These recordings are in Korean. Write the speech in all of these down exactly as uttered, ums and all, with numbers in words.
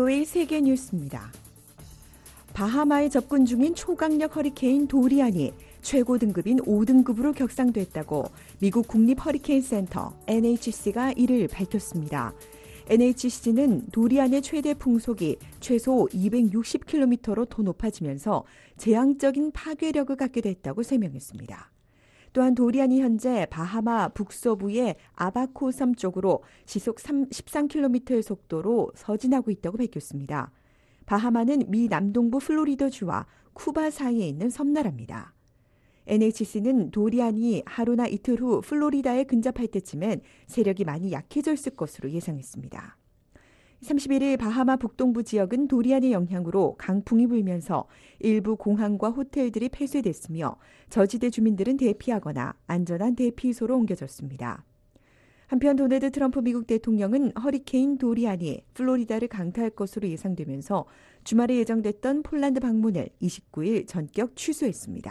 브이오에이 세계 뉴스입니다. 바하마에 접근 중인 초강력 허리케인 도리안이 최고 등급인 오 등급으로 격상됐다고 미국 국립 허리케인 센터 엔에이치씨가 이를 밝혔습니다. 엔에이치씨는 도리안의 최대 풍속이 최소 이백육십 킬로미터로 더 높아지면서 재앙적인 파괴력을 갖게 됐다고 설명했습니다. 또한 도리안이 현재 바하마 북서부의 아바코 섬 쪽으로 시속 십삼 킬로미터의 속도로 서진하고 있다고 밝혔습니다. 바하마는 미 남동부 플로리다주와 쿠바 사이에 있는 섬나라입니다. 엔에이치씨는 도리안이 하루나 이틀 후 플로리다에 근접할 때쯤엔 세력이 많이 약해져 있을 것으로 예상했습니다. 삼십일 일 바하마 북동부 지역은 도리안의 영향으로 강풍이 불면서 일부 공항과 호텔들이 폐쇄됐으며 저지대 주민들은 대피하거나 안전한 대피소로 옮겨졌습니다. 한편 도널드 트럼프 미국 대통령은 허리케인 도리안이 플로리다를 강타할 것으로 예상되면서 주말에 예정됐던 폴란드 방문을 이십구 일 전격 취소했습니다.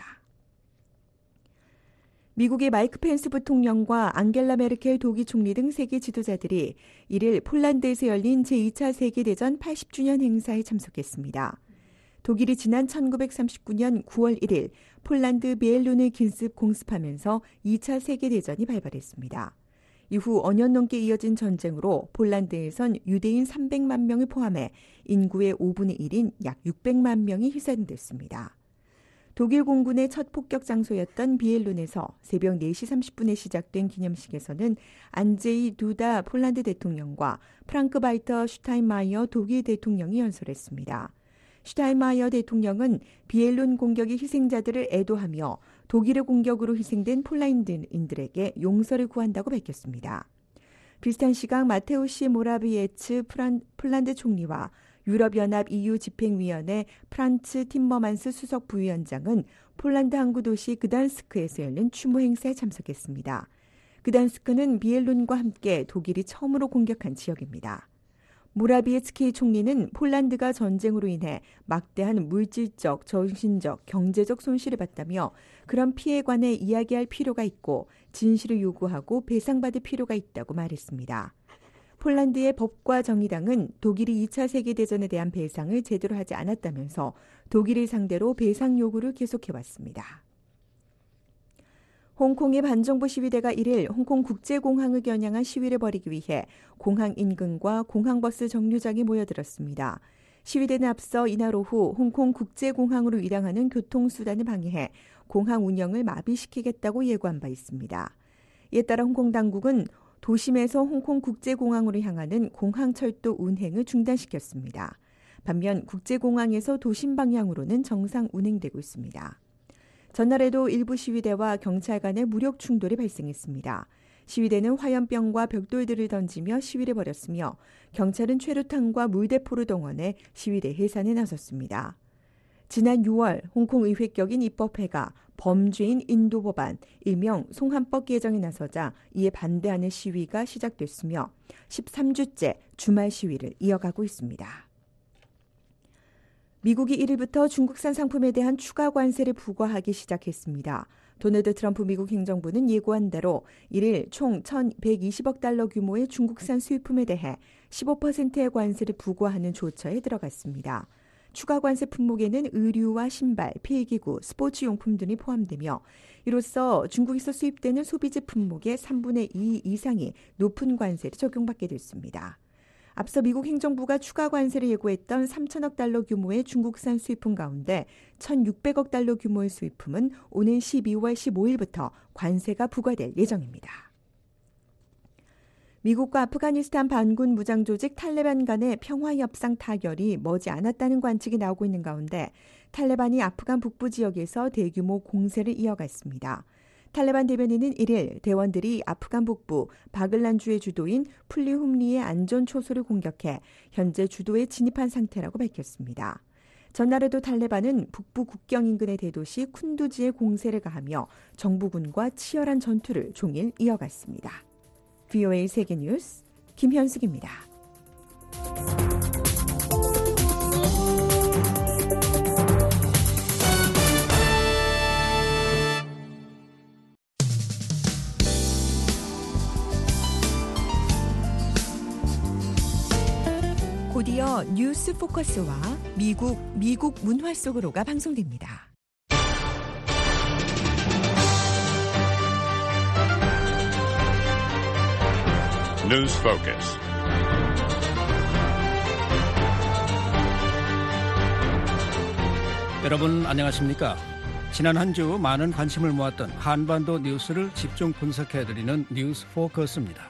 미국의 마이크 펜스 부통령과 앙겔라 메르켈 독일 총리 등 세계 지도자들이 일 일 폴란드에서 열린 제이 차 세계대전 팔십 주년 행사에 참석했습니다. 독일이 지난 천구백삼십구 년 구월 일 일 폴란드 비엘룬을 긴습 공습하면서 이 차 세계대전이 발발했습니다. 이후 오 년 넘게 이어진 전쟁으로 폴란드에선 유대인 삼백만 명을 포함해 인구의 오분의 일인 약 육백만 명이 희생됐습니다. 독일 공군의 첫 폭격 장소였던 비엘룬에서 새벽 네 시 삼십 분에 시작된 기념식에서는 안제이 두다 폴란드 대통령과 프랑크 바이터 슈타인마이어 독일 대통령이 연설했습니다. 슈타인마이어 대통령은 비엘룬 공격의 희생자들을 애도하며 독일의 공격으로 희생된 폴란드인들에게 용서를 구한다고 밝혔습니다. 비슷한 시각 마테우시 모라비에츠 폴란드 총리와 유럽연합 이유 집행위원회 프란츠 팀머만스 수석 부위원장은 폴란드 항구 도시 그단스크에서 열린 추모 행사에 참석했습니다. 그단스크는 비엘룬과 함께 독일이 처음으로 공격한 지역입니다. 모라비에츠키 총리는 폴란드가 전쟁으로 인해 막대한 물질적, 정신적, 경제적 손실을 봤다며 그런 피해에 관해 이야기할 필요가 있고 진실을 요구하고 배상받을 필요가 있다고 말했습니다. 폴란드의 법과 정의당은 독일이 이 차 세계대전에 대한 배상을 제대로 하지 않았다면서 독일을 상대로 배상 요구를 계속해왔습니다. 홍콩의 반정부 시위대가 일 일 홍콩 국제공항을 겨냥한 시위를 벌이기 위해 공항 인근과 공항버스 정류장에 모여들었습니다. 시위대는 앞서 이날 오후 홍콩 국제공항으로 위장하는 교통수단을 방해해 공항 운영을 마비시키겠다고 예고한 바 있습니다. 이에 따라 홍콩 당국은 도심에서 홍콩 국제공항으로 향하는 공항철도 운행을 중단시켰습니다. 반면 국제공항에서 도심 방향으로는 정상 운행되고 있습니다. 전날에도 일부 시위대와 경찰 간의 무력 충돌이 발생했습니다. 시위대는 화염병과 벽돌들을 던지며 시위를 벌였으며 경찰은 최루탄과 물대포를 동원해 시위대 해산에 나섰습니다. 지난 유월 홍콩 의회 격인 입법회가 범죄인 인도 법안, 일명 송환법 개정에 나서자 이에 반대하는 시위가 시작됐으며 십삼 주째 주말 시위를 이어가고 있습니다. 미국이 일 일부터 중국산 상품에 대한 추가 관세를 부과하기 시작했습니다. 도널드 트럼프 미국 행정부는 예고한 대로 일 일 총 천백이십억 달러 규모의 중국산 수입품에 대해 십오 퍼센트의 관세를 부과하는 조처에 들어갔습니다. 추가 관세 품목에는 의류와 신발, 필기구, 스포츠용품 등이 포함되며 이로써 중국에서 수입되는 소비재 품목의 삼분의 이 이상이 높은 관세를 적용받게 됐습니다. 앞서 미국 행정부가 추가 관세를 예고했던 삼천억 달러 규모의 중국산 수입품 가운데 천육백억 달러 규모의 수입품은 오는 십이월 십오일부터 관세가 부과될 예정입니다. 미국과 아프가니스탄 반군 무장조직 탈레반 간의 평화협상 타결이 머지않았다는 관측이 나오고 있는 가운데 탈레반이 아프간 북부 지역에서 대규모 공세를 이어갔습니다. 탈레반 대변인은 일 일 대원들이 아프간 북부 바글란주의 주도인 플리훔리의 안전 초소를 공격해 현재 주도에 진입한 상태라고 밝혔습니다. 전날에도 탈레반은 북부 국경 인근의 대도시 쿤두지에 공세를 가하며 정부군과 치열한 전투를 종일 이어갔습니다. 브이오에이 세계뉴스 김현숙입니다. 곧이어 뉴스 포커스와 미국, 미국 문화 속으로가 방송됩니다. 뉴스 포커스. 여러분 안녕하십니까? 지난 한 주 많은 관심을 모았던 한반도 뉴스를 집중 분석해드리는 뉴스 포커스입니다.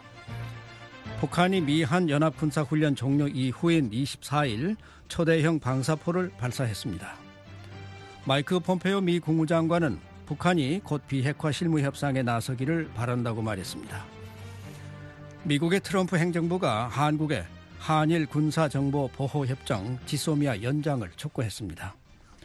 북한이 미한 연합군사훈련 종료 이후인 이십사일 초대형 방사포를 발사했습니다. 마이크 폼페오 미 국무장관은 북한이 곧 비핵화 실무 협상에 나서기를 바란다고 말했습니다. 미국의 트럼프 행정부가 한국에 한일 군사정보보호협정 지소미아 연장을 촉구했습니다.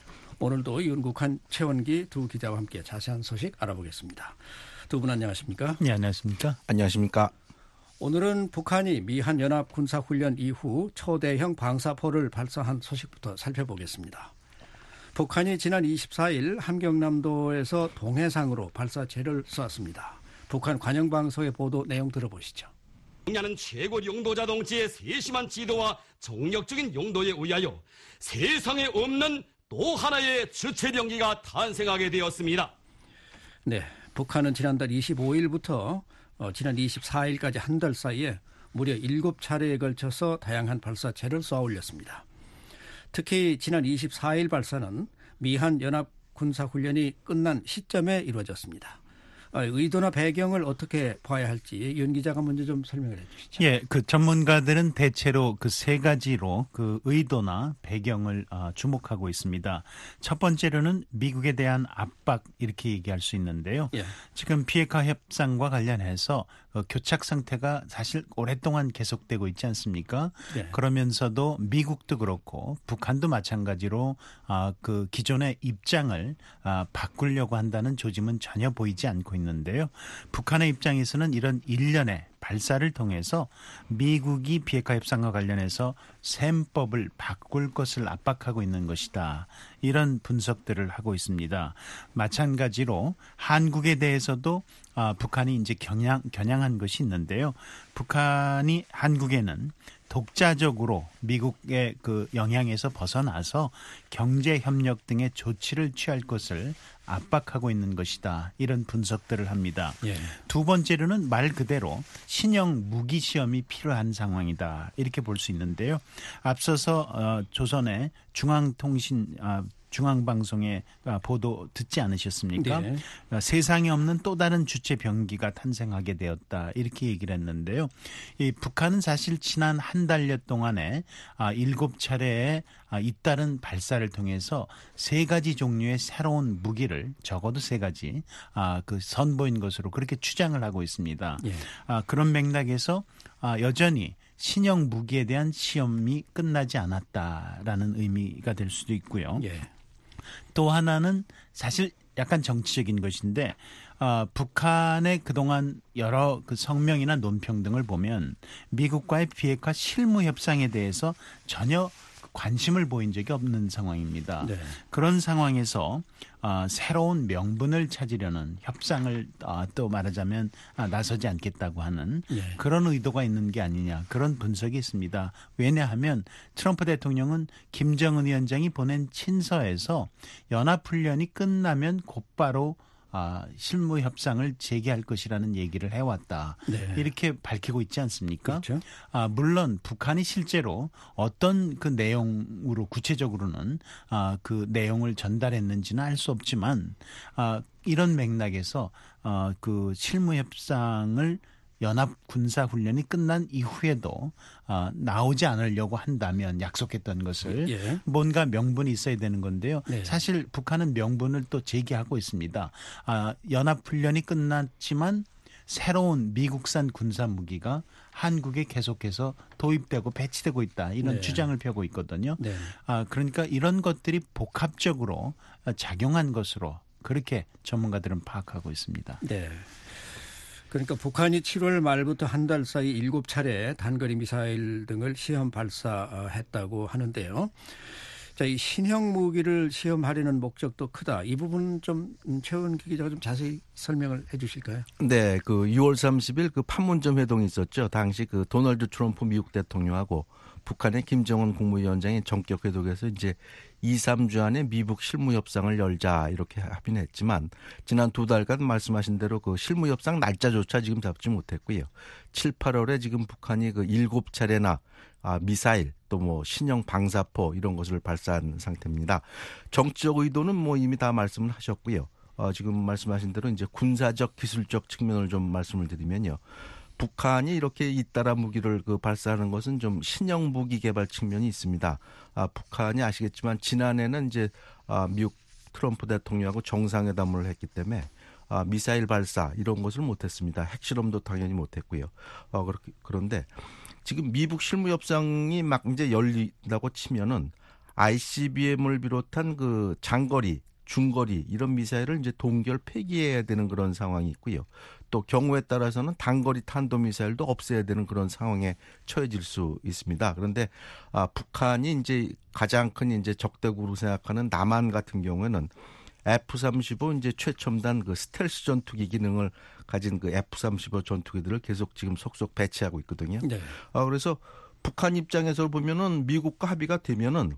오늘도 윤국한, 최원기 두 기자와 함께 자세한 소식 알아보겠습니다. 두 분 안녕하십니까? 네, 안녕하십니까? 안녕하십니까? 오늘은 북한이 미한 연합 군사훈련 이후 초대형 방사포를 발사한 소식부터 살펴보겠습니다. 북한이 지난 이십사일 함경남도에서 동해상으로 발사체를 쏘았습니다. 북한 관영방송의 보도 내용 들어보시죠. 북한은 최고 용도자 동지의 세심한 지도와 정력적인 용도에 의하여 세상에 없는 또 하나의 주체병기가 탄생하게 되었습니다. 네, 북한은 지난달 이십오일부터 어, 지난 이십사일까지 한 달 사이에 무려 일곱 차례에 걸쳐서 다양한 발사체를 쏘아 올렸습니다. 특히 지난 이십사일 발사는 미한 연합 군사훈련이 끝난 시점에 이루어졌습니다. 의도나 배경을 어떻게 봐야 할지 윤 기자가 먼저 좀 설명을 해 주시죠. 예, 그 전문가들은 대체로 그 세 가지로 그 의도나 배경을 어, 주목하고 있습니다. 첫 번째로는 미국에 대한 압박 이렇게 얘기할 수 있는데요. 예. 지금 비핵화 협상과 관련해서 어, 교착 상태가 사실 오랫동안 계속되고 있지 않습니까? 네. 그러면서도 미국도 그렇고 북한도 마찬가지로 아, 그 기존의 입장을 아, 바꾸려고 한다는 조짐은 전혀 보이지 않고 있는데요. 북한의 입장에서는 이런 일련의 발사를 통해서 미국이 비핵화 협상과 관련해서 셈법을 바꿀 것을 압박하고 있는 것이다. 이런 분석들을 하고 있습니다. 마찬가지로 한국에 대해서도 아, 북한이 이제 겨냥, 겨냥한 것이 있는데요. 북한이 한국에는 독자적으로 미국의 그 영향에서 벗어나서 경제 협력 등의 조치를 취할 것을 압박하고 있는 것이다. 이런 분석들을 합니다. 예. 두 번째로는 말 그대로 신형 무기 시험이 필요한 상황이다. 이렇게 볼 수 있는데요. 앞서서 어, 조선의 중앙통신 아, 중앙방송의 보도 듣지 않으셨습니까? 네. 세상에 없는 또 다른 주체 병기가 탄생하게 되었다. 이렇게 얘기를 했는데요. 이 북한은 사실 지난 한 달여 동안에 일곱 차례의 잇따른 발사를 통해서 세 가지 종류의 새로운 무기를 적어도 세 가지 그 선보인 것으로 그렇게 주장을 하고 있습니다. 예. 그런 맥락에서 여전히 신형 무기에 대한 시험이 끝나지 않았다라는 의미가 될 수도 있고요. 예. 또 하나는 사실 약간 정치적인 것인데 어, 북한의 그동안 여러 그 성명이나 논평 등을 보면 미국과의 비핵화 실무 협상에 대해서 전혀 관심을 보인 적이 없는 상황입니다. 네. 그런 상황에서 어, 새로운 명분을 찾으려는 협상을 어, 또 말하자면 아, 나서지 않겠다고 하는 예. 그런 의도가 있는 게 아니냐 그런 분석이 있습니다. 왜냐하면 트럼프 대통령은 김정은 위원장이 보낸 친서에서 연합훈련이 끝나면 곧바로 아, 실무 협상을 재개할 것이라는 얘기를 해왔다. 네. 이렇게 밝히고 있지 않습니까? 그렇죠. 아, 물론 북한이 실제로 어떤 그 내용으로 구체적으로는 아, 그 내용을 전달했는지는 알 수 없지만 아, 이런 맥락에서 어, 그 실무 협상을 연합 군사 훈련이 끝난 이후에도 어, 나오지 않으려고 한다면 약속했던 것을 예. 뭔가 명분이 있어야 되는 건데요. 네. 사실 북한은 명분을 또 제기하고 있습니다. 아, 연합 훈련이 끝났지만 새로운 미국산 군사 무기가 한국에 계속해서 도입되고 배치되고 있다. 이런 네. 주장을 펴고 있거든요. 네. 아, 그러니까 이런 것들이 복합적으로 작용한 것으로 그렇게 전문가들은 파악하고 있습니다. 네. 그러니까 북한이 칠월 말부터 한 달 사이 일곱 차례 단거리 미사일 등을 시험 발사했다고 하는데요. 자, 이 신형 무기를 시험하려는 목적도 크다. 이 부분 좀 최원기 기자가 좀 자세히 설명을 해 주실까요? 네, 그 유월 삼십일 그 판문점 회동이 있었죠. 당시 그 도널드 트럼프 미국 대통령하고 북한의 김정은 국무위원장이 전격 회동에서 이제 이, 삼 주 안에 미북 실무 협상을 열자 이렇게 합의는 했지만 지난 두 달간 말씀하신 대로 그 실무 협상 날짜조차 지금 잡지 못했고요. 칠, 팔월에 지금 북한이 그 일곱 차례나 아, 미사일 또 뭐 신형 방사포 이런 것을 발사한 상태입니다. 정치적 의도는 뭐 이미 다 말씀을 하셨고요. 어, 지금 말씀하신 대로 이제 군사적 기술적 측면을 좀 말씀을 드리면요. 북한이 이렇게 잇따라 무기를 그 발사하는 것은 좀 신형 무기 개발 측면이 있습니다. 아, 북한이 아시겠지만 지난해는 이제 아, 미국 트럼프 대통령하고 정상회담을 했기 때문에 아, 미사일 발사 이런 것을 못했습니다. 핵실험도 당연히 못했고요. 어, 그렇게, 그런데 지금 미북 실무 협상이 막 이제 열린다고 치면은 아이씨비엠을 비롯한 그 장거리, 중거리 이런 미사일을 이제 동결 폐기해야 되는 그런 상황이 있고요. 또 경우에 따라서는 단거리 탄도미사일도 없애야 되는 그런 상황에 처해질 수 있습니다. 그런데 아, 북한이 이제 가장 큰 이제 적대국으로 생각하는 남한 같은 경우에는 에프 삼십오 이제 최첨단 그 스텔스 전투기 기능을 가진 그 에프 삼십오 전투기들을 계속 지금 속속 배치하고 있거든요. 네. 아, 그래서 북한 입장에서 보면은 미국과 합의가 되면은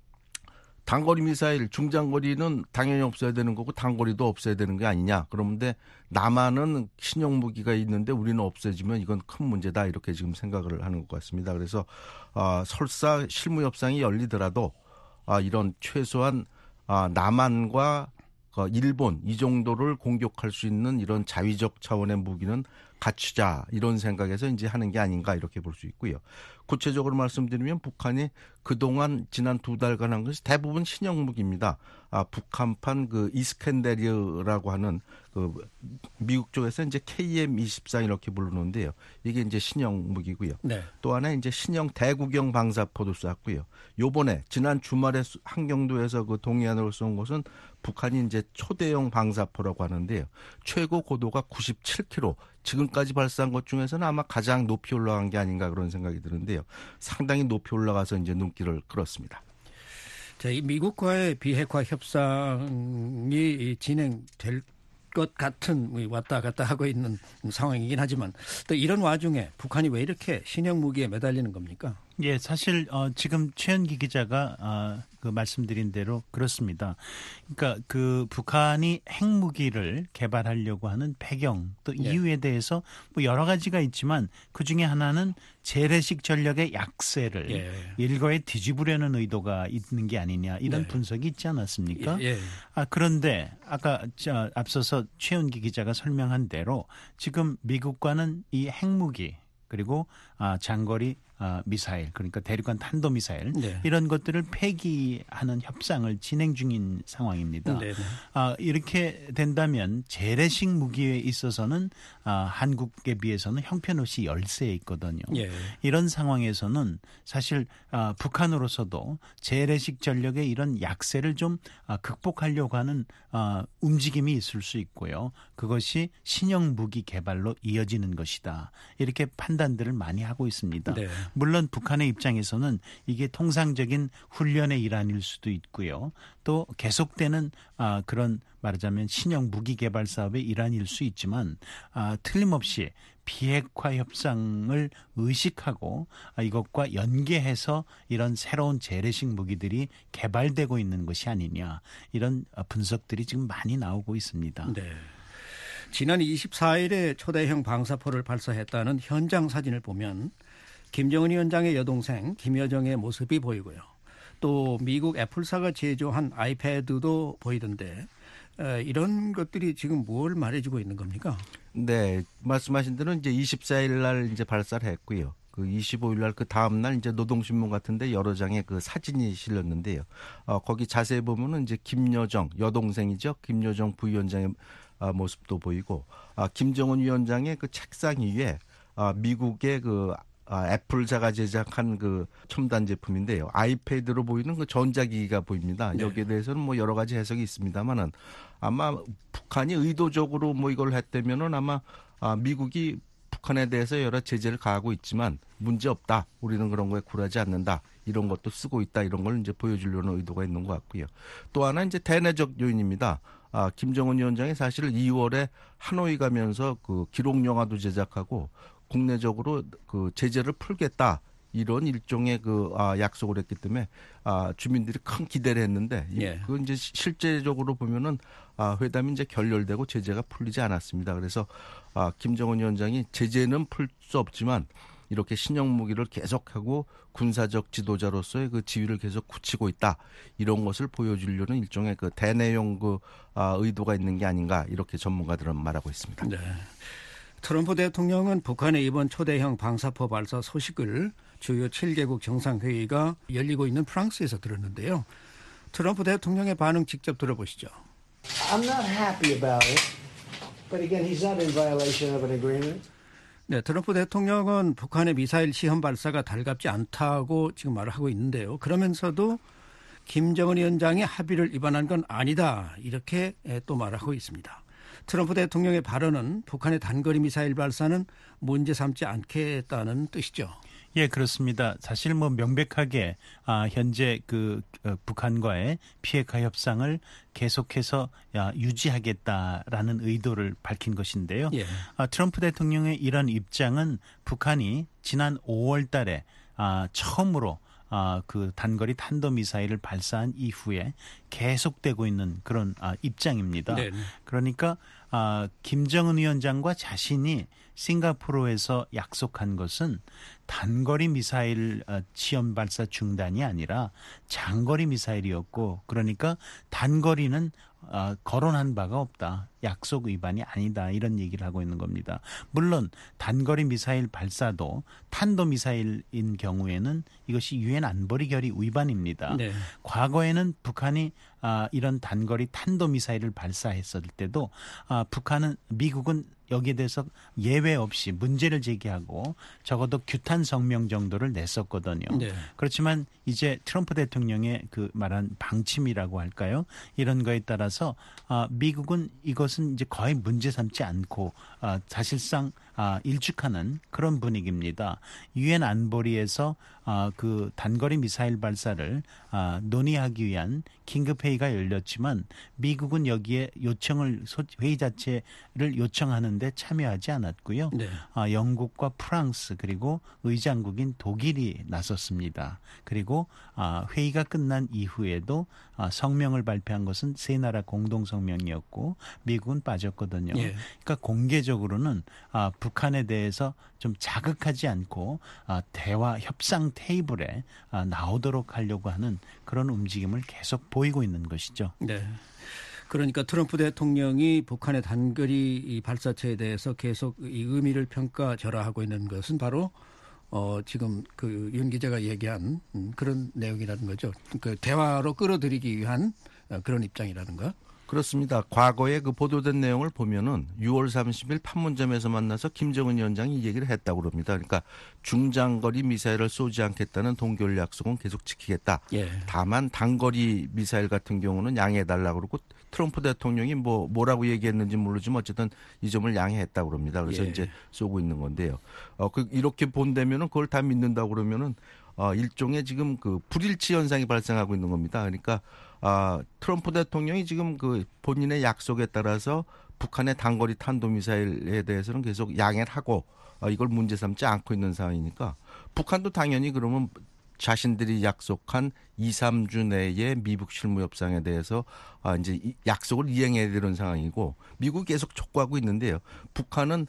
단거리 미사일, 중장거리는 당연히 없어야 되는 거고 단거리도 없어야 되는 게 아니냐. 그런데 남한은 신형 무기가 있는데 우리는 없어지면 이건 큰 문제다. 이렇게 지금 생각을 하는 것 같습니다. 그래서 아, 설사 실무 협상이 열리더라도 아, 이런 최소한 아, 남한과 그 일본 이 정도를 공격할 수 있는 이런 자위적 차원의 무기는 갖추자 이런 생각에서 이제 하는 게 아닌가 이렇게 볼 수 있고요. 구체적으로 말씀드리면 북한이 그동안 지난 두 달간 한 것이 대부분 신형 무기입니다. 아, 북한판 그 이스캔데르라고 하는 그 미국 쪽에서 이제 케이엠 이십사 이렇게 부르는데요. 이게 이제 신형 무기고요. 네. 또 하나 이제 신형 대구경 방사포도 쐈고요. 요번에 지난 주말에 한경도에서 그 동해안으로 쏜 것은 북한이 이제 초대형 방사포라고 하는데요. 최고 고도가 구십칠 킬로미터. 지금까지 발사한 것 중에서는 아마 가장 높이 올라간 게 아닌가 그런 생각이 드는데요. 상당히 높이 올라가서 이제 눈길을 끌었습니다. 자, 이 미국과의 비핵화 협상이 진행될 것 같은 왔다 갔다 하고 있는 상황이긴 하지만 또 이런 와중에 북한이 왜 이렇게 신형 무기에 매달리는 겁니까? 예, 사실 어, 지금 최현기 기자가 어, 그 말씀드린 대로 그렇습니다. 그러니까 그 북한이 핵무기를 개발하려고 하는 배경 또 네. 이유에 대해서 뭐 여러 가지가 있지만 그 중에 하나는 재래식 전력의 약세를 예. 일거에 뒤집으려는 의도가 있는 게 아니냐 이런 네. 분석이 있지 않았습니까? 예. 예. 아, 그런데 아까 저 앞서서 최현기 기자가 설명한 대로 지금 미국과는 이 핵무기 그리고 아, 장거리 아, 미사일 그러니까 대륙간 탄도미사일 네. 이런 것들을 폐기하는 협상을 진행 중인 상황입니다. 네. 아, 이렇게 된다면 재래식 무기에 있어서는 아, 한국에 비해서는 형편없이 열세에 있거든요. 네. 이런 상황에서는 사실 아, 북한으로서도 재래식 전력의 이런 약세를 좀 아, 극복하려고 하는 아, 움직임이 있을 수 있고요. 그것이 신형 무기 개발로 이어지는 것이다. 이렇게 판단들을 많이 하고 있습니다. 네. 물론 북한의 입장에서는 이게 통상적인 훈련의 일환일 수도 있고요. 또 계속되는 아, 그런 말하자면 신형 무기 개발 사업의 일환일 수 있지만 아, 틀림없이 비핵화 협상을 의식하고 아, 이것과 연계해서 이런 새로운 재래식 무기들이 개발되고 있는 것이 아니냐 이런 분석들이 지금 많이 나오고 있습니다. 네. 지난 이십사일에 초대형 방사포를 발사했다는 현장 사진을 보면 김정은 위원장의 여동생 김여정의 모습이 보이고요. 또 미국 애플사가 제조한 아이패드도 보이던데 이런 것들이 지금 뭘 말해주고 있는 겁니까? 네, 말씀하신 대로 이제 이십사일 날 이제 발사를 했고요. 그 이십오일 날 그 다음 날 이제 노동신문 같은데 여러 장의 그 사진이 실렸는데요. 어, 거기 자세히 보면은 이제 김여정 여동생이죠. 김여정 부위원장의 아, 모습도 보이고 아, 김정은 위원장의 그 책상 위에 아, 미국의 그 아, 애플사가 제작한 그 첨단 제품인데요. 아이패드로 보이는 그 전자기기가 보입니다. 네. 여기에 대해서는 뭐 여러 가지 해석이 있습니다만은 아마 북한이 의도적으로 뭐 이걸 했다면은 아마 아, 미국이 북한에 대해서 여러 제재를 가하고 있지만 문제 없다. 우리는 그런 거에 굴하지 않는다. 이런 것도 쓰고 있다. 이런 걸 이제 보여주려는 의도가 있는 것 같고요. 또 하나 이제 대내적 요인입니다. 아, 김정은 위원장이 사실 이월에 하노이 가면서 그 기록 영화도 제작하고 국내적으로 그 제재를 풀겠다 이런 일종의 그 아, 약속을 했기 때문에 아, 주민들이 큰 기대를 했는데 예. 그 이제 실제적으로 보면은 아, 회담이 이제 결렬되고 제재가 풀리지 않았습니다. 그래서 아, 김정은 위원장이 제재는 풀 수 없지만 이렇게 신형 무기를 계속하고 군사적 지도자로서의 그 지위를 계속 굳히고 있다. 이런 것을 보여주려는 일종의 그 대내용 그 아, 의도가 있는 게 아닌가 이렇게 전문가들은 말하고 있습니다. 네. 트럼프 대통령은 북한의 이번 초대형 방사포 발사 소식을 주요 칠 개국 정상회의가 열리고 있는 프랑스에서 들었는데요. 트럼프 대통령의 반응 직접 들어보시죠. I'm not happy about it, but again, he's not in violation of an agreement. 네, 트럼프 대통령은 북한의 미사일 시험 발사가 달갑지 않다고 지금 말을 하고 있는데요. 그러면서도 김정은 위원장이 합의를 위반한 건 아니다. 이렇게 또 말하고 있습니다. 트럼프 대통령의 발언은 북한의 단거리 미사일 발사는 문제 삼지 않겠다는 뜻이죠. 예, 그렇습니다. 사실 뭐 명백하게 아, 현재 그 어, 북한과의 비핵화 협상을 계속해서 야, 유지하겠다라는 의도를 밝힌 것인데요. 예. 아, 트럼프 대통령의 이런 입장은 북한이 지난 오월 달에 아, 처음으로 아, 그 단거리 탄도미사일을 발사한 이후에 계속되고 있는 그런 아, 입장입니다. 네. 그러니까 아, 김정은 위원장과 자신이 싱가포르에서 약속한 것은 단거리 미사일 시험 발사 중단이 아니라 장거리 미사일이었고, 그러니까 단거리는 어, 거론한 바가 없다. 약속 위반이 아니다. 이런 얘기를 하고 있는 겁니다. 물론 단거리 미사일 발사도 탄도미사일인 경우에는 이것이 유엔 안보리 결의 위반입니다. 네. 과거에는 북한이 아, 이런 단거리 탄도미사일을 발사했을 때도 아, 북한은 미국은 여기에 대해서 예외 없이 문제를 제기하고 적어도 규탄 성명 정도를 냈었거든요. 네. 그렇지만 이제 트럼프 대통령의 그 말한 방침이라고 할까요? 이런 거에 따라서 아, 미국은 이것은 이제 거의 문제 삼지 않고 아, 사실상 아, 일축하는 그런 분위기입니다. 유엔 안보리에서 아, 그 단거리 미사일 발사를 아, 논의하기 위한 긴급회의가 열렸지만 미국은 여기에 요청을 회의 자체를 요청하는데 참여하지 않았고요. 네. 아, 영국과 프랑스 그리고 의장국인 독일이 나섰습니다. 그리고 아, 회의가 끝난 이후에도 아, 성명을 발표한 것은 세 나라 공동 성명이었고 미국은 빠졌거든요. 예. 그러니까 공개적으로는 아, 북한에 대해서 좀 자극하지 않고 아, 대화 협상 테이블에 아, 나오도록 하려고 하는 그런 움직임을 계속 보이고 있는 것이죠. 네. 그러니까 트럼프 대통령이 북한의 단거리 발사체에 대해서 계속 이 의미를 평가절하하고 있는 것은 바로 어, 지금 그 윤 기자가 얘기한 그런 내용이라는 거죠. 그 대화로 끌어들이기 위한 그런 입장이라든가. 그렇습니다. 과거에 그 보도된 내용을 보면은 유월 삼십일 판문점에서 만나서 김정은 위원장이 이 얘기를 했다고 그럽니다. 그러니까 중장거리 미사일을 쏘지 않겠다는 동결 약속은 계속 지키겠다. 예. 다만 단거리 미사일 같은 경우는 양해해달라고 그러고 트럼프 대통령이 뭐 뭐라고 얘기했는지 모르지만 어쨌든 이 점을 양해했다고 그럽니다. 그래서 예. 이제 쏘고 있는 건데요. 어, 그 이렇게 본다면은 그걸 다 믿는다고 그러면은 어, 일종의 지금 그 불일치 현상이 발생하고 있는 겁니다. 그러니까 아, 트럼프 대통령이 지금 그 본인의 약속에 따라서 북한의 단거리 탄도미사일에 대해서는 계속 양해를 하고 아, 이걸 문제 삼지 않고 있는 상황이니까 북한도 당연히 그러면 자신들이 약속한 이, 삼 주 내에 미북 실무 협상에 대해서 아, 이제 이 약속을 이행해야 되는 상황이고 미국이 계속 촉구하고 있는데요. 북한은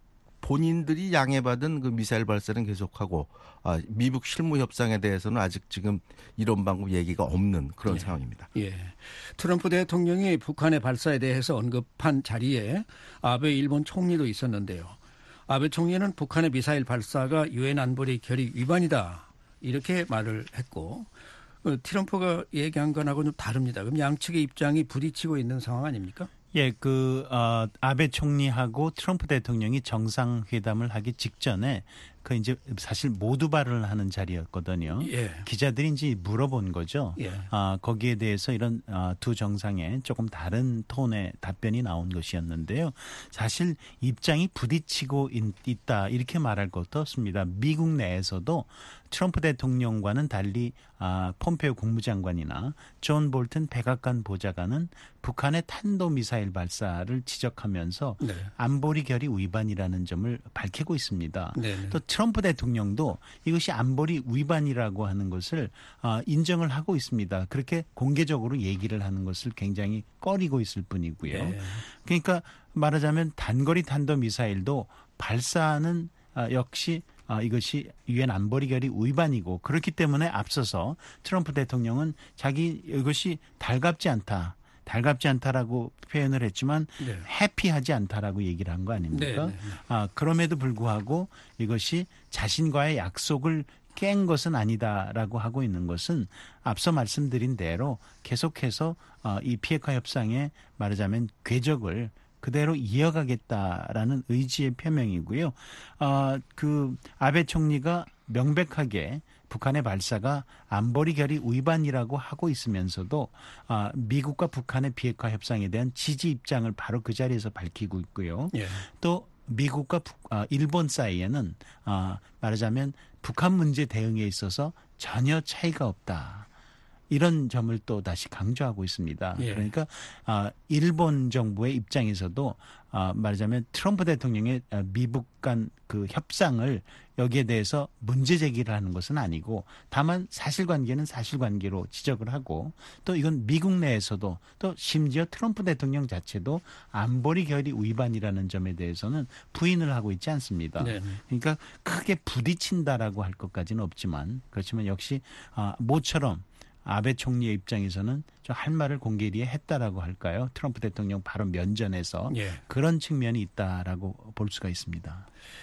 본인들이 양해받은 그 미사일 발사는 계속하고 아, 미북 실무 협상에 대해서는 아직 지금 이런 방법 얘기가 없는 그런 예. 상황입니다. 예. 트럼프 대통령이 북한의 발사에 대해서 언급한 자리에 아베 일본 총리도 있었는데요. 아베 총리는 북한의 미사일 발사가 유엔 안보리 결의 위반이다. 이렇게 말을 했고 어, 트럼프가 얘기한 건하고 좀 다릅니다. 그럼 양측의 입장이 부딪히고 있는 상황 아닙니까? 예, 그 어, 아베 총리하고 트럼프 대통령이 정상회담을 하기 직전에 그 이제 사실 모두 발언을 하는 자리였거든요. 예. 기자들이 이제 물어본 거죠. 예. 아, 거기에 대해서 이런 아, 두 정상의 조금 다른 톤의 답변이 나온 것이었는데요. 사실 입장이 부딪히고 있, 있다 이렇게 말할 것도 없습니다. 미국 내에서도 트럼프 대통령과는 달리 아, 폼페오 국무장관이나 존 볼튼 백악관 보좌관은 북한의 탄도미사일 발사를 지적하면서 네. 안보리 결의 위반이라는 점을 밝히고 있습니다. 네. 또 트럼프 대통령도 이것이 안보리 위반이라고 하는 것을 어, 인정을 하고 있습니다. 그렇게 공개적으로 얘기를 하는 것을 굉장히 꺼리고 있을 뿐이고요. 예. 그러니까 말하자면 단거리 탄도미사일도 발사는 어, 역시 어, 이것이 유엔 안보리 결의 위반이고 그렇기 때문에 앞서서 트럼프 대통령은 자기 이것이 달갑지 않다. 달갑지 않다라고 표현을 했지만 네. 해피하지 않다라고 얘기를 한 거 아닙니까? 네, 네, 네. 아, 그럼에도 불구하고 이것이 자신과의 약속을 깬 것은 아니다라고 하고 있는 것은 앞서 말씀드린 대로 계속해서 어, 이 비핵화 협상에 말하자면 궤적을 그대로 이어가겠다라는 의지의 표명이고요. 어, 그 아베 총리가 명백하게 북한의 발사가 안보리 결의 위반이라고 하고 있으면서도 아, 미국과 북한의 비핵화 협상에 대한 지지 입장을 바로 그 자리에서 밝히고 있고요. 예. 또 미국과 북, 아, 일본 사이에는 아, 말하자면 북한 문제 대응에 있어서 전혀 차이가 없다. 이런 점을 또 다시 강조하고 있습니다. 예. 그러니까 아, 일본 정부의 입장에서도 아, 말하자면 트럼프 대통령의 미북 간 그 협상을 여기에 대해서 문제 제기를 하는 것은 아니고 다만 사실관계는 사실관계로 지적을 하고 또 이건 미국 내에서도 또 심지어 트럼프 대통령 자체도 안보리 결의 위반이라는 점에 대해서는 부인을 하고 있지 않습니다. 네. 그러니까 크게 부딪힌다라고 할 것까지는 없지만 그렇지만 역시 아, 모처럼 아베 총리의 입장에서는 좀 할 말을 공개리에 했다라고 할까요? 트럼프 대통령 바로 면전에서 예. 그런 측면이 있다라고 볼 수가 있습니다.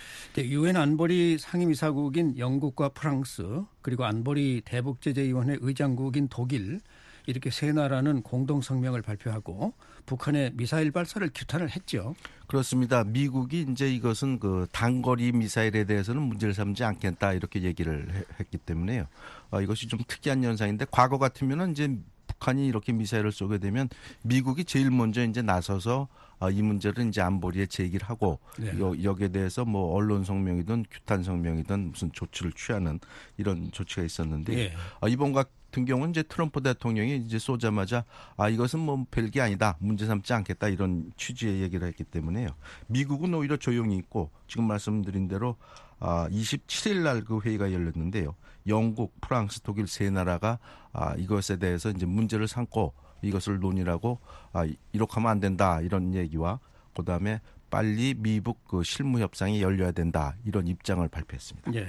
유엔 안보리 상임이사국인 영국과 프랑스 그리고 안보리 대북제재위원회 의장국인 독일 이렇게 세 나라는 공동 성명을 발표하고 북한의 미사일 발사를 규탄을 했죠. 그렇습니다. 미국이 이제 이것은 그 단거리 미사일에 대해서는 문제를 삼지 않겠다 이렇게 얘기를 해, 했기 때문에요. 어, 이것이 좀 특이한 현상인데 과거 같으면은 이제 북한이 이렇게 미사일을 쏘게 되면 미국이 제일 먼저 이제 나서서 어, 이 문제를 이제 안보리에 제기를 하고 네. 여, 여기에 대해서 뭐 언론 성명이든 규탄 성명이든 무슨 조치를 취하는 이런 조치가 있었는데 예. 어, 이번 같은 경우는 이제 트럼프 대통령이 이제 쏘자마자 아 이것은 뭐 별게 아니다 문제 삼지 않겠다 이런 취지의 얘기를 했기 때문에요. 미국은 오히려 조용히 있고 지금 말씀드린 대로 아, 이십칠 일 날 그 회의가 열렸는데요. 영국, 프랑스, 독일 세 나라가 아, 이것에 대해서 이제 문제를 삼고 이것을 논의하고 아, 이렇게 하면 안 된다 이런 얘기와 그다음에 빨리 미북 그 실무 협상이 열려야 된다 이런 입장을 발표했습니다. 예.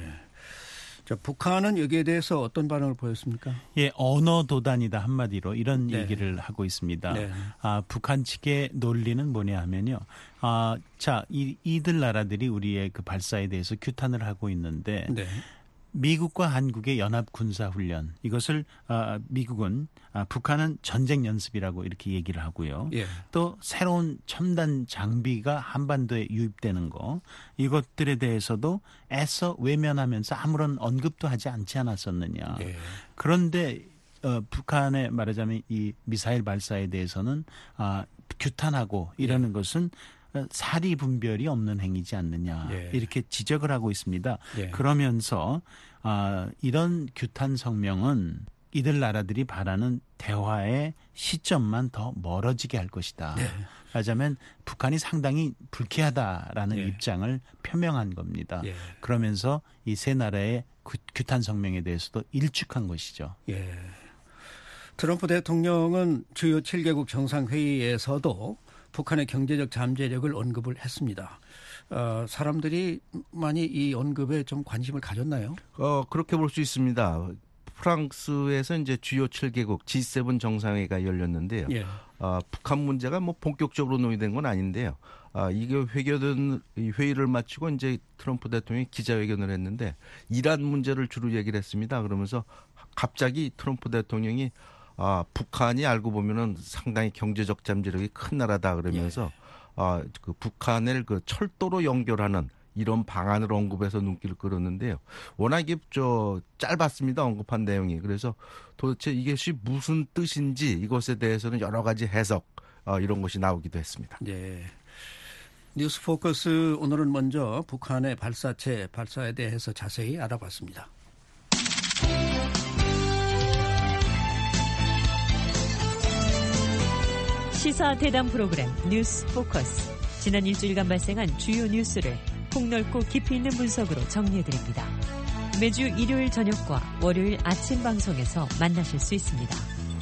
자, 북한은 여기에 대해서 어떤 반응을 보였습니까? 예, 언어 도단이다 한마디로 이런 네. 얘기를 하고 있습니다. 네. 아, 북한 측의 논리는 뭐냐 하면요. 아, 자, 이, 이들 나라들이 우리의 그 발사에 대해서 규탄을 하고 있는데 네. 미국과 한국의 연합 군사 훈련 이것을 아, 미국은 아, 북한은 전쟁 연습이라고 이렇게 얘기를 하고요. 예. 또 새로운 첨단 장비가 한반도에 유입되는 거 이것들에 대해서도 애써 외면하면서 아무런 언급도 하지 않지 않았었느냐. 예. 그런데 어, 북한의 말하자면 이 미사일 발사에 대해서는 아, 규탄하고 이러는 예. 것은 사리 분별이 없는 행위지 않느냐 예. 이렇게 지적을 하고 있습니다. 예. 그러면서 아, 이런 규탄 성명은 이들 나라들이 바라는 대화의 시점만 더 멀어지게 할 것이다. 네. 하자면 북한이 상당히 불쾌하다라는 예. 입장을 표명한 겁니다. 예. 그러면서 이 세 나라의 규탄 성명에 대해서도 일축한 것이죠. 예. 트럼프 대통령은 주요 칠 개국 정상회의에서도 북한의 경제적 잠재력을 언급을 했습니다. 어, 사람들이 많이 이 언급에 좀 관심을 가졌나요? 어, 그렇게 볼 수 있습니다. 프랑스에서 이제 주요 칠 개국 지 세븐 정상회의가 열렸는데요. 예. 어, 북한 문제가 뭐 본격적으로 논의된 건 아닌데요. 아, 이게 회견은 회의를 마치고 이제 트럼프 대통령이 기자회견을 했는데 이란 문제를 주로 얘기를 했습니다. 그러면서 갑자기 트럼프 대통령이 아, 북한이 알고 보면은 상당히 경제적 잠재력이 큰 나라다 그러면서 예. 아, 그 북한을 그 철도로 연결하는 이런 방안을 언급해서 눈길을 끌었는데요. 워낙 이게 저 짧았습니다. 언급한 내용이. 그래서 도대체 이것이 무슨 뜻인지 이것에 대해서는 여러 가지 해석 어, 이런 것이 나오기도 했습니다. 네. 뉴스 포커스 오늘은 먼저 북한의 발사체 발사에 대해서 자세히 알아봤습니다. 시사 대담 프로그램 뉴스 포커스. 지난 일주일간 발생한 주요 뉴스를 폭넓고 깊이 있는 분석으로 정리해드립니다. 매주 일요일 저녁과 월요일 아침 방송에서 만나실 수 있습니다.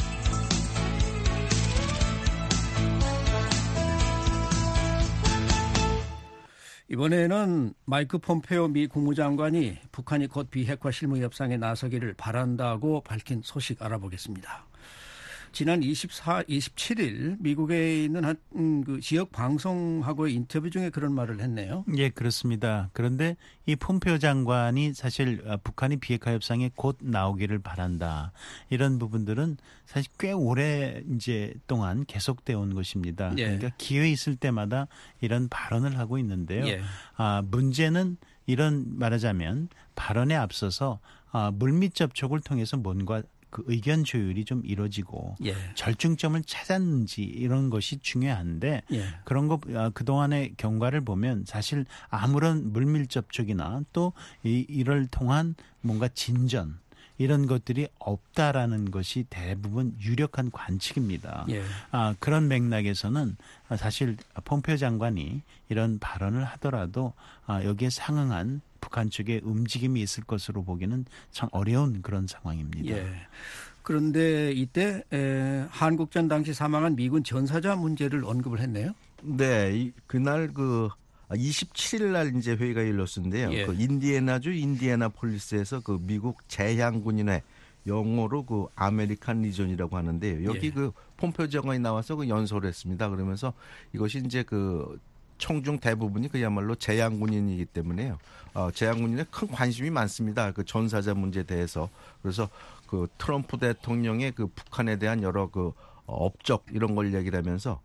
이번에는 마이크 폼페오 미 국무장관이 북한이 곧 비핵화 실무 협상에 나서기를 바란다고 밝힌 소식 알아보겠습니다. 지난 이십사, 이십칠 일 미국에 있는 한 그 지역 방송하고의 인터뷰 중에 그런 말을 했네요. 예, 그렇습니다. 그런데 이 폼페오 장관이 사실 북한이 비핵화 협상에 곧 나오기를 바란다. 이런 부분들은 사실 꽤 오래 이제 동안 계속되어 온 것입니다. 예. 그러니까 기회 있을 때마다 이런 발언을 하고 있는데요. 예. 아, 문제는 이런 말하자면 발언에 앞서서 아, 물밑 접촉을 통해서 뭔가 그 의견 조율이 좀 이루어지고 예. 절충점을 찾았는지 이런 것이 중요한데 예. 그런 거 그동안의 경과를 보면 사실 아무런 물밀 접촉이나 또 이, 이를 통한 뭔가 진전 이런 것들이 없다라는 것이 대부분 유력한 관측입니다. 예. 아, 그런 맥락에서는 사실 폼페오 장관이 이런 발언을 하더라도 아, 여기에 상응한 북한 쪽에 움직임이 있을 것으로 보기는 참 어려운 그런 상황입니다. 예. 그런데 이때 에, 한국전 당시 사망한 미군 전사자 문제를 언급을 했네요. 네, 이, 그날 그 이십칠 일 날 이제 회의가 열렸는데요. 예. 그 인디애나주 인디애나폴리스에서 그 미국 재향군인회 영어로 그 아메리칸 리전이라고 하는데요. 여기 예. 그 폼페오 장관이 나와서 그 연설을 했습니다. 그러면서 이것이 이제 그 총중 대부분이 그야말로 재향군인이기 때문에요. 어, 재향군인에 큰 관심이 많습니다. 그 전사자 문제에 대해서. 그래서 그 트럼프 대통령의 그 북한에 대한 여러 그 업적 이런 걸 얘기를 하면서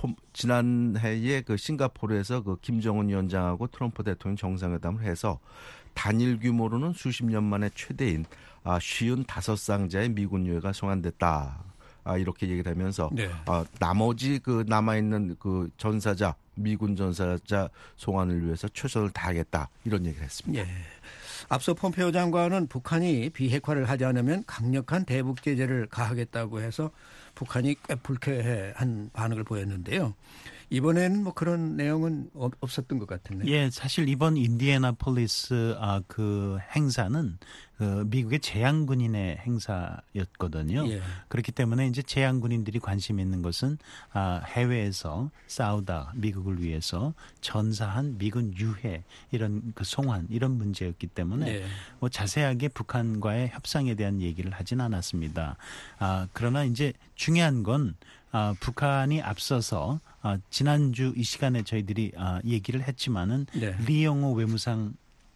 지난해에 그 싱가포르에서 그 김정은 위원장하고 트럼프 대통령 정상회담을 해서 단일 규모로는 수십 년 만에 최대인 아, 오십오 상자의 미군 유해가 송환됐다. 아, 이렇게 얘기를 하면서 네. 아, 나머지 그 남아있는 그 전사자 미군 전사자 송환을 위해서 최선을 다하겠다 이런 얘기를 했습니다. 예. 앞서 폼페오 장관은 북한이 비핵화를 하지 않으면 강력한 대북 제재를 가하겠다고 해서 북한이 꽤 불쾌한 반응을 보였는데요. 이번에는 뭐 그런 내용은 없었던 것 같은데요. 예, 사실 이번 인디애나폴리스 아, 그 행사는 그 미국의 재향군인의 행사였거든요. 예. 그렇기 때문에 이제 재향군인들이 관심 있는 것은 아, 해외에서 싸우다 미국을 위해서 전사한 미군 유해 이런 그 송환 이런 문제였기 때문에 예. 뭐 자세하게 북한과의 협상에 대한 얘기를 하진 않았습니다. 아, 그러나 이제 중요한 건 아, 북한이 앞서서 아, 지난주 이 시간에 저희들이 아, 얘기를 했지만은 네. 리영호 외무상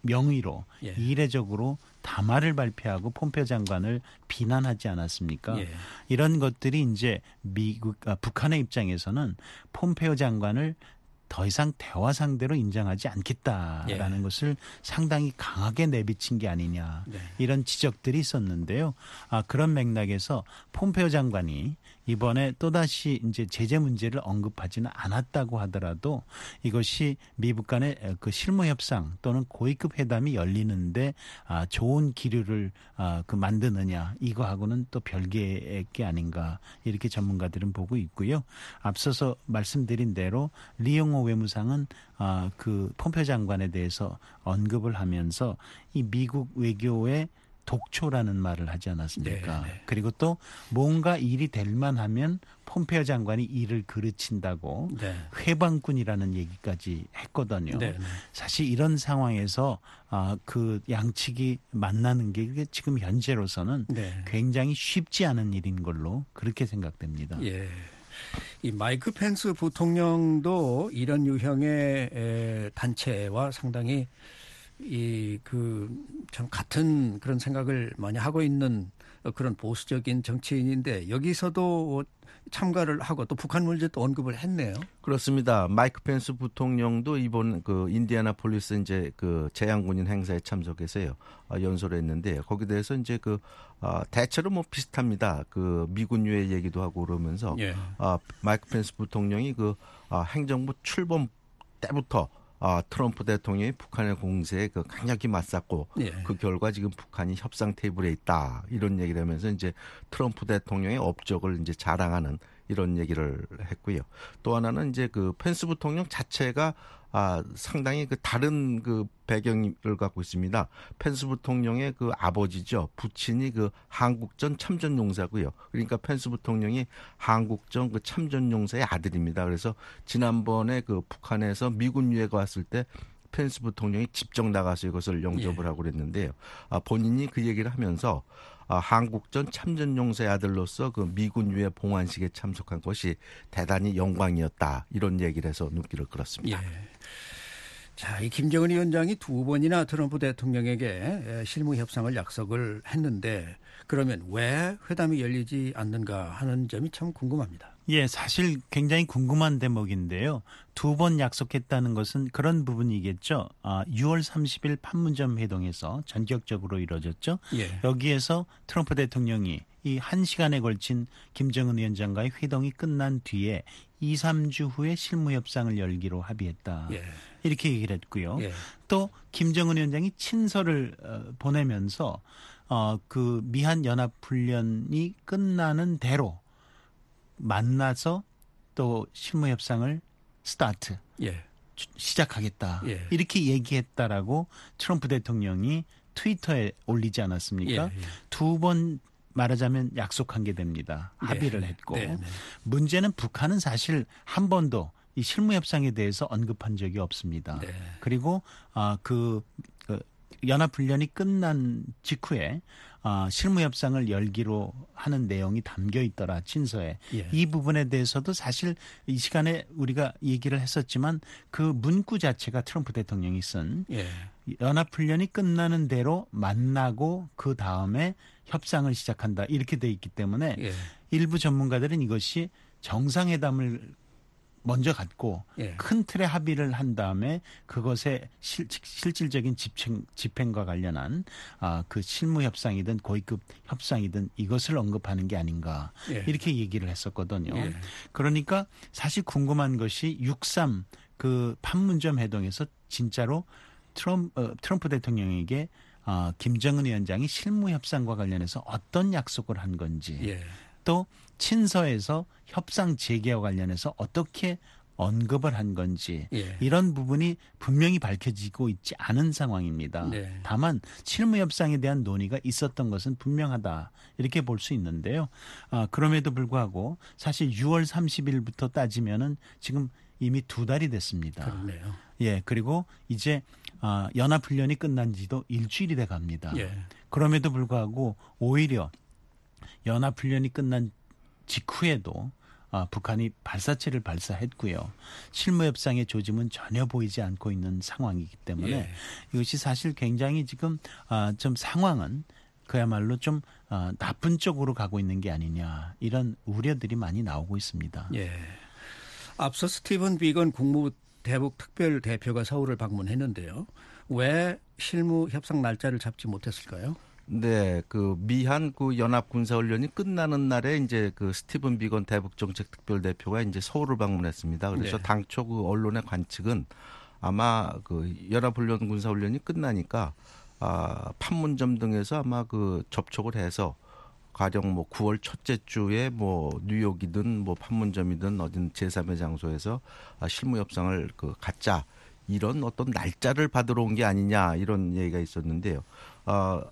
명의로 예. 이례적으로 담화를 발표하고 폼페오 장관을 비난하지 않았습니까? 예. 이런 것들이 이제 미국 아, 북한의 입장에서는 폼페오 장관을 더 이상 대화 상대로 인정하지 않겠다라는 예. 것을 상당히 강하게 내비친 게 아니냐 네. 이런 지적들이 있었는데요. 아, 그런 맥락에서 폼페오 장관이 이번에 또다시 이제 제재 문제를 언급하지는 않았다고 하더라도 이것이 미국 간의 그 실무 협상 또는 고위급 회담이 열리는데 아, 좋은 기류를 아, 그 만드느냐 이거하고는 또 별개의 게 아닌가 이렇게 전문가들은 보고 있고요. 앞서서 말씀드린 대로 리용호 외무상은 아, 그 폼페오 장관에 대해서 언급을 하면서 이 미국 외교의 독초라는 말을 하지 않았습니까? 네, 네. 그리고 또 뭔가 일이 될 만하면 폼페오 장관이 일을 그르친다고 네. 회방꾼이라는 얘기까지 했거든요. 네, 네. 사실 이런 상황에서 아, 그 양측이 만나는 게 지금 현재로서는 네. 굉장히 쉽지 않은 일인 걸로 그렇게 생각됩니다. 예. 이 마이크 펜스 부통령도 이런 유형의 에, 단체와 상당히 이 그 참 같은 그런 생각을 많이 하고 있는 그런 보수적인 정치인인데 여기서도 참가를 하고 또 북한 문제도 언급을 했네요. 그렇습니다. 마이크 펜스 부통령도 이번 그 인디애나폴리스 이제 그 재향군인 행사에 참석해서요 연설을 했는데 거기에 대해서 이제 그 어, 대체로 뭐 비슷합니다. 그 미군 유해 얘기도 하고 그러면서 예. 어, 마이크 펜스 부통령이 그 어, 행정부 출범 때부터 아, 트럼프 대통령이 북한의 공세에 그 강력히 맞섰고 예. 그 결과 지금 북한이 협상 테이블에 있다 이런 얘기를 하면서 이제 트럼프 대통령의 업적을 이제 자랑하는 이런 얘기를 했고요. 또 하나는 이제 그 펜스 부통령 자체가 아, 상당히 그 다른 그 배경을 갖고 있습니다. 펜스 부통령의 그 아버지죠. 부친이 그 한국전 참전용사고요. 그러니까 펜스 부통령이 한국전 그 참전용사의 아들입니다. 그래서 지난번에 그 북한에서 미군 유해가 왔을 때 펜스 부통령이 직접 나가서 이것을 영접을 예. 하고 그랬는데요. 아, 본인이 그 얘기를 하면서 아, 한국전 참전용사의 아들로서 그 미군 유해 봉환식에 참석한 것이 대단히 영광이었다. 이런 얘기를 해서 눈길을 끌었습니다. 예. 자, 이 김정은 위원장이 두 번이나 트럼프 대통령에게 실무 협상을 약속을 했는데 그러면 왜 회담이 열리지 않는가 하는 점이 참 궁금합니다. 예, 사실 굉장히 궁금한 대목인데요. 두 번 약속했다는 것은 그런 부분이겠죠. 아, 유월 삼십일 판문점 회동에서 전격적으로 이루어졌죠. 예. 여기에서 트럼프 대통령이 이 한 시간에 걸친 김정은 위원장과의 회동이 끝난 뒤에 이, 삼 주 후에 실무 협상을 열기로 합의했다. 예. 이렇게 얘기를 했고요. 예. 또 김정은 위원장이 친서를 어, 보내면서 어, 그 미한 연합훈련이 끝나는 대로 만나서 또 실무 협상을 스타트 예. 시작하겠다. 예. 이렇게 얘기했다라고 트럼프 대통령이 트위터에 올리지 않았습니까? 예. 예. 두 번 말하자면 약속한 게 됩니다. 합의를 네. 했고 네. 네. 문제는 북한은 사실 한 번도 이 실무 협상에 대해서 언급한 적이 없습니다. 네. 그리고 아, 그, 그 연합훈련이 끝난 직후에 아, 실무 협상을 열기로 하는 내용이 담겨 있더라 친서에. 예. 이 부분에 대해서도 사실 이 시간에 우리가 얘기를 했었지만 그 문구 자체가 트럼프 대통령이 쓴 예. 연합훈련이 끝나는 대로 만나고 그 다음에 협상을 시작한다 이렇게 돼 있기 때문에 예. 일부 전문가들은 이것이 정상회담을 먼저 갖고 예. 큰 틀의 합의를 한 다음에 그것의 실, 실질적인 집행, 집행과 관련한 아, 그 실무 협상이든 고위급 협상이든 이것을 언급하는 게 아닌가 예. 이렇게 얘기를 했었거든요. 예. 그러니까 사실 궁금한 것이 육삼 그 판문점 회동에서 진짜로 트럼프, 어, 트럼프 대통령에게 어, 김정은 위원장이 실무 협상과 관련해서 어떤 약속을 한 건지 예. 또 친서에서 협상 재개와 관련해서 어떻게 언급을 한 건지 예. 이런 부분이 분명히 밝혀지고 있지 않은 상황입니다. 네. 다만 실무 협상에 대한 논의가 있었던 것은 분명하다 이렇게 볼 수 있는데요. 아, 그럼에도 불구하고 사실 유월 삼십일부터 따지면은 지금 이미 두 달이 됐습니다. 그렇네요. 예, 그리고 이제 아, 연합훈련이 끝난 지도 일주일이 돼 갑니다. 예. 그럼에도 불구하고 오히려 연합훈련이 끝난 직후에도 아, 북한이 발사체를 발사했고요. 실무협상의 조짐은 전혀 보이지 않고 있는 상황이기 때문에 예. 이것이 사실 굉장히 지금 아, 좀 상황은 그야말로 좀 아, 나쁜 쪽으로 가고 있는 게 아니냐 이런 우려들이 많이 나오고 있습니다. 예. 앞서 스티븐 비건 국무부 대북 특별 대표가 서울을 방문했는데요. 왜 실무 협상 날짜를 잡지 못했을까요? 네, 그 미한 그 연합 군사 훈련이 끝나는 날에 이제 그 스티븐 비건 대북 정책 특별 대표가 이제 서울을 방문했습니다. 그래서 네. 당초 그 언론의 관측은 아마 그 연합 훈련 군사 훈련이 끝나니까 아, 판문점 등에서 아마 그 접촉을 해서 가령 뭐 구월 첫째 주에 뭐 뉴욕이든 뭐 판문점이든 어딘 제삼의 장소에서 아, 실무 협상을 그 갖자 이런 어떤 날짜를 받으러 온 게 아니냐 이런 얘기가 있었는데요. 아,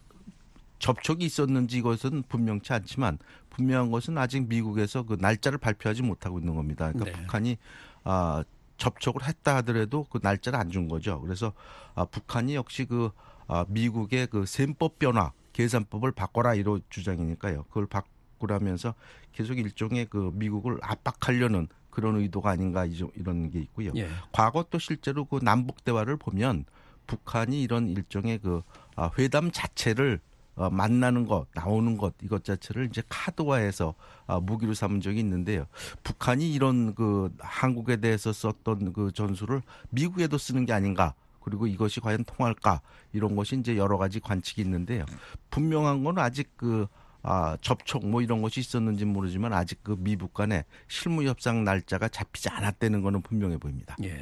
접촉이 있었는지 이것은 분명치 않지만 분명한 것은 아직 미국에서 그 날짜를 발표하지 못하고 있는 겁니다. 그러니까 네. 북한이 아, 접촉을 했다 하더라도 그 날짜를 안 준 거죠. 그래서 아, 북한이 역시 그 아, 미국의 그 셈법 변화, 계산법을 바꿔라 이런 주장이니까요. 그걸 바꾸라면서 계속 일종의 그 미국을 압박하려는 그런 의도가 아닌가 이런 게 있고요. 예. 과거 또 실제로 그 남북 대화를 보면 북한이 이런 일종의 그 아, 회담 자체를 어, 만나는 것, 나오는 것, 이것 자체를 이제 카드화해서 어, 무기로 삼은 적이 있는데요. 북한이 이런 그 한국에 대해서 썼던 그 전술을 미국에도 쓰는 게 아닌가. 그리고 이것이 과연 통할까. 이런 것이 이제 여러 가지 관측이 있는데요. 분명한 건 아직 그 아, 접촉 뭐 이런 것이 있었는지 모르지만 아직 그 미북 간의 실무 협상 날짜가 잡히지 않았다는 거는 분명해 보입니다. 예.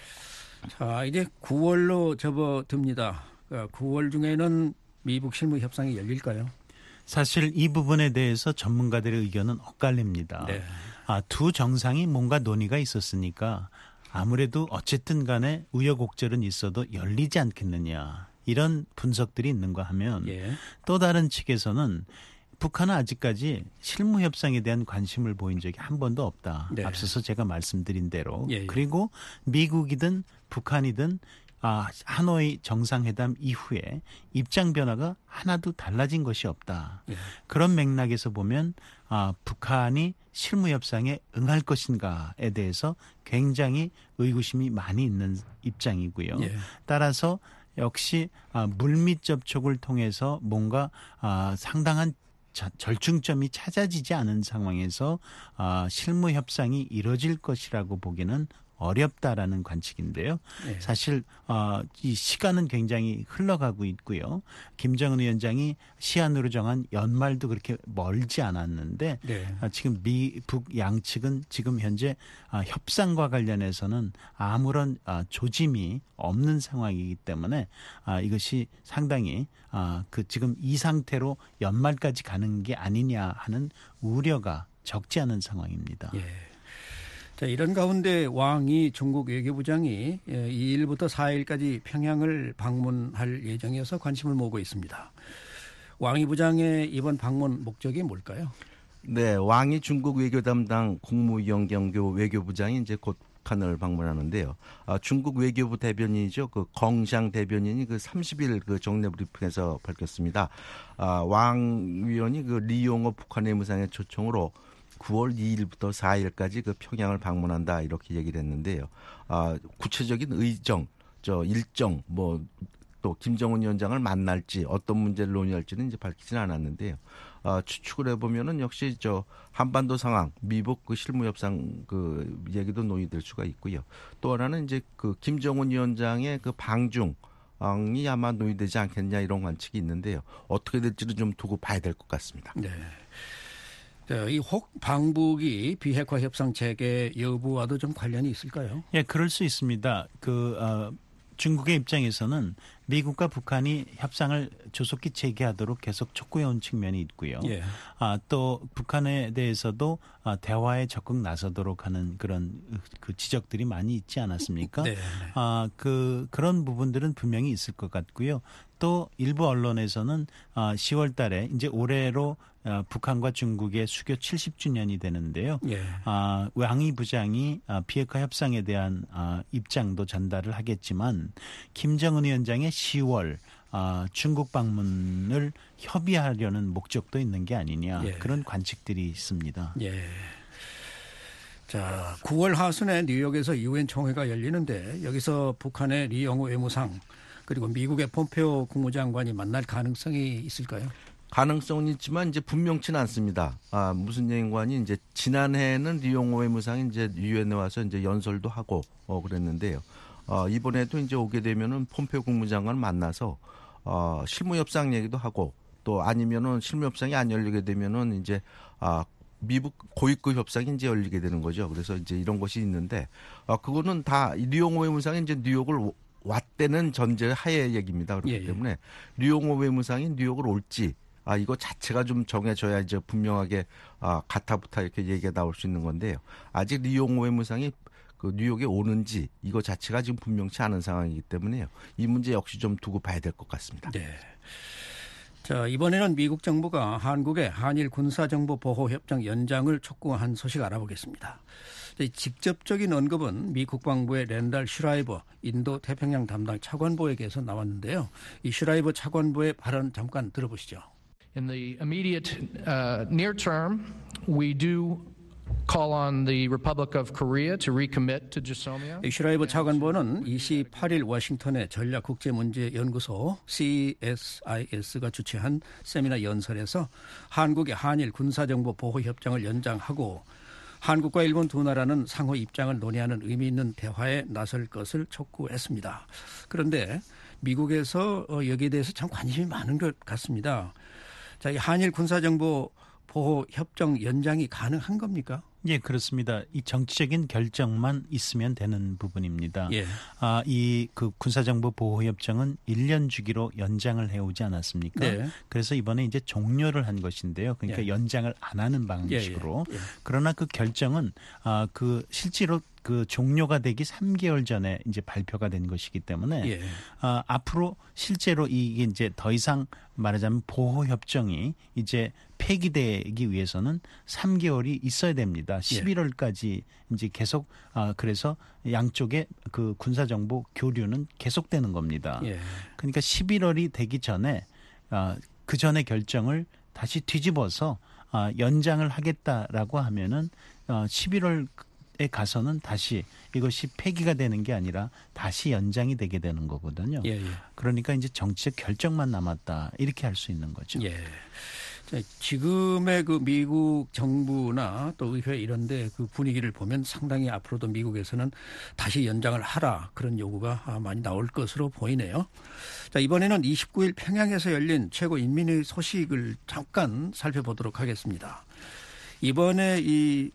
자, 이제 구월로 접어듭니다. 구월 중에는 미북 실무 협상이 열릴까요? 사실 이 부분에 대해서 전문가들의 의견은 엇갈립니다. 네. 아, 두 정상이 뭔가 논의가 있었으니까 아무래도 어쨌든 간에 우여곡절은 있어도 열리지 않겠느냐. 이런 분석들이 있는가 하면 예. 또 다른 측에서는 북한은 아직까지 실무협상에 대한 관심을 보인 적이 한 번도 없다. 네. 앞서서 제가 말씀드린 대로. 예, 예. 그리고 미국이든 북한이든 아, 하노이 정상회담 이후에 입장 변화가 하나도 달라진 것이 없다. 예. 그런 맥락에서 보면 아, 북한이 실무협상에 응할 것인가에 대해서 굉장히 의구심이 많이 있는 입장이고요. 예. 따라서 역시 아, 물밑 접촉을 통해서 뭔가 아, 상당한 자, 절충점이 찾아지지 않은 상황에서 아, 실무 협상이 이뤄질 것이라고 보기는 어렵다라는 관측인데요. 네. 사실 어, 이 시간은 굉장히 흘러가고 있고요. 김정은 위원장이 시한으로 정한 연말도 그렇게 멀지 않았는데 네. 아, 지금 미, 북 양측은 지금 현재 아, 협상과 관련해서는 아무런 아, 조짐이 없는 상황이기 때문에 아, 이것이 상당히 아, 그 지금 이 상태로 연말까지 가는 게 아니냐 하는 우려가 적지 않은 상황입니다. 예. 자, 이런 가운데 왕이 중국 외교부장이 이 일부터 사 일까지 평양을 방문할 예정이어서 관심을 모으고 있습니다. 왕이 부장의 이번 방문 목적이 뭘까요? 네, 왕이 중국 외교 담당 국무위원 경교 외교부장이 이제 곧 북한을 방문하는데요. 아, 중국 외교부 대변인이죠. 그 껑샹 대변인이 그 삼십 일 그 정례 브리핑에서 밝혔습니다. 아, 왕 위원이 그 리용호 북한 외무상의 초청으로 구월 이일부터 사일까지 그 평양을 방문한다 이렇게 얘기를 했는데요. 아, 구체적인 의정, 저 일정, 뭐 또 김정은 위원장을 만날지 어떤 문제를 논의할지는 이제 밝히지는 않았는데요. 아, 추측을 해보면은 역시 저 한반도 상황, 미북 그 실무협상 그 얘기도 논의될 수가 있고요. 또 하나는 이제 그 김정은 위원장의 그 방중. 이 아마 논의되지 않겠냐 이런 관측이 있는데요. 어떻게 될지는 좀 두고 봐야 될 것 같습니다. 네. 이 혹 방북이 비핵화 협상 재개 여부와도 좀 관련이 있을까요? 예, 그럴 수 있습니다. 그 어, 중국의 입장에서는 미국과 북한이 협상을 조속히 재개하도록 계속 촉구해온 측면이 있고요. 예. 아, 또 북한에 대해서도 아, 대화에 적극 나서도록 하는 그런 그 지적들이 많이 있지 않았습니까? 네. 아, 그 그런 부분들은 분명히 있을 것 같고요. 또 일부 언론에서는 아, 시월 달에 이제 올해로 아, 북한과 중국의 수교 칠십 주년이 되는데요. 예. 아, 왕이 부장이 아, 비핵화 협상에 대한 아, 입장도 전달을 하겠지만 김정은 위원장의 시월 아, 중국 방문을 협의하려는 목적도 있는 게 아니냐 예. 그런 관측들이 있습니다. 예. 자, 구월 하순에 뉴욕에서 유엔 총회가 열리는데 여기서 북한의 리용호 외무상 그리고 미국의 폼페오 국무장관이 만날 가능성이 있을까요? 가능성은 있지만 이제 분명치는 않습니다. 아, 무슨 얘기관이 이제 지난해에는 리용호 외무상이 이제 유엔에 와서 이제 연설도 하고 어, 그랬는데요. 어, 이번에도 이제 오게 되면은 폼페오 국무장관을 만나서 어, 실무협상 얘기도 하고 또 아니면은 실무협상이 안 열리게 되면은 이제 아, 미국 고위급 협상이 이제 열리게 되는 거죠. 그래서 이제 이런 것이 있는데 아, 그거는 다 리용호 외무상이 이제 뉴욕을 왔다는 전제 하에 얘기입니다. 그렇기 예, 예. 때문에 리용호 외무상이 뉴욕을 올지 아, 이거 자체가 좀 정해져야 이제 분명하게 아, 가타부타 이렇게 얘기가 나올 수 있는 건데요. 아직 리용호 외무상이 그 뉴욕에 오는지 이거 자체가 지금 분명치 않은 상황이기 때문에요. 이 문제 역시 좀 두고 봐야 될 것 같습니다. 네. 자, 이번에는 미국 정부가 한국의 한일 군사정보보호협정 연장을 촉구한 소식 알아보겠습니다. 직접적인 언급은 미 국방부의 랜달 슈라이버 인도 태평양 담당 차관보에게서 나왔는데요. 이 슈라이버 차관보의 발언 잠깐 들어보시죠. In the immediate uh, near term, we do call on the Republic of Korea to recommit to GSOMIA. 슈라이버 차관보는 이십팔 일 워싱턴의 전략국제문제연구소 씨에스아이에스가 주최한 세미나 연설에서 한국의 한일 군사정보보호협정을 연장하고 한국과 일본 두 나라는 상호 입장을 논의하는 의미 있는 대화에 나설 것을 촉구했습니다. 그런데 미국에서 여기에 대해서 참 관심이 많은 것 같습니다. 자, 이 한일 군사정보 보호 협정 연장이 가능한 겁니까? 예, 그렇습니다. 이 정치적인 결정만 있으면 되는 부분입니다. 예. 아, 이 그 군사정보 보호 협정은 일 년 주기로 연장을 해오지 않았습니까? 네. 그래서 이번에 이제 종료를 한 것인데요. 그러니까 예. 연장을 안 하는 방식으로. 예, 예, 예. 그러나 그 결정은 아, 그 실제로 그 종료가 되기 삼 개월 전에 이제 발표가 된 것이기 때문에 예. 아, 앞으로 실제로 이게 이제 더 이상 말하자면 보호 협정이 이제 폐기되기 위해서는 삼 개월이 있어야 됩니다. 십일월까지 이제 계속 아, 그래서 양쪽의 그 군사 정보 교류는 계속되는 겁니다. 예. 그러니까 십일월이 되기 전에 아, 그 전에 결정을 다시 뒤집어서 아, 연장을 하겠다라고 하면은 어, 십일월 에 가서는 다시 이것이 폐기가 되는 게 아니라 다시 연장이 되게 되는 거거든요. 예, 예. 그러니까 이제 정치적 결정만 남았다 이렇게 할 수 있는 거죠. 예. 자, 지금의 그 미국 정부나 또 의회 이런데 그 분위기를 보면 상당히 앞으로도 미국에서는 다시 연장을 하라 그런 요구가 많이 나올 것으로 보이네요. 자, 이번에는 이십구 일 평양에서 열린 최고인민회의 소식을 잠깐 살펴보도록 하겠습니다. 이번에 이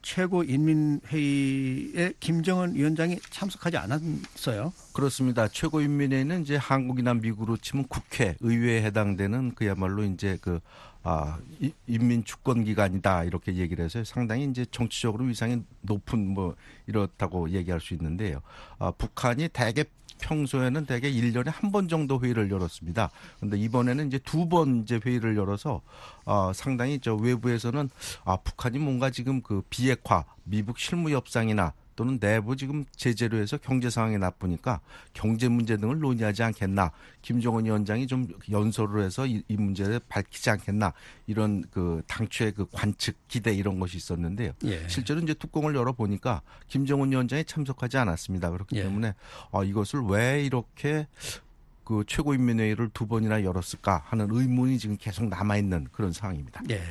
최고인민회의에 김정은 위원장이 참석하지 않았어요. 그렇습니다. 최고인민회의는 이제 한국이나 미국으로 치면 국회, 의회에 해당되는 그야말로 이제 그 아, 인민 주권 기관이다 이렇게 얘기를 해서 상당히 이제 정치적으로 위상이 높은 뭐 이렇다고 얘기할 수 있는데요. 아, 북한이 대개 평소에는 대개 일 년에 한 번 정도 회의를 열었습니다. 그런데 이번에는 이제 두 번 이제 회의를 열어서 어, 상당히 저 외부에서는 아, 북한이 뭔가 지금 그 비핵화, 미국 실무 협상이나 또는 내부 지금 제재로 해서 경제 상황이 나쁘니까 경제 문제 등을 논의하지 않겠나. 김정은 위원장이 좀 연설을 해서 이, 이 문제를 밝히지 않겠나. 이런 그 당초의 그 관측, 기대 이런 것이 있었는데요. 예. 실제로 이제 뚜껑을 열어보니까 김정은 위원장이 참석하지 않았습니다. 그렇기 예. 때문에 어, 이것을 왜 이렇게 그 최고인민회의를 두 번이나 열었을까 하는 의문이 지금 계속 남아있는 그런 상황입니다. 예.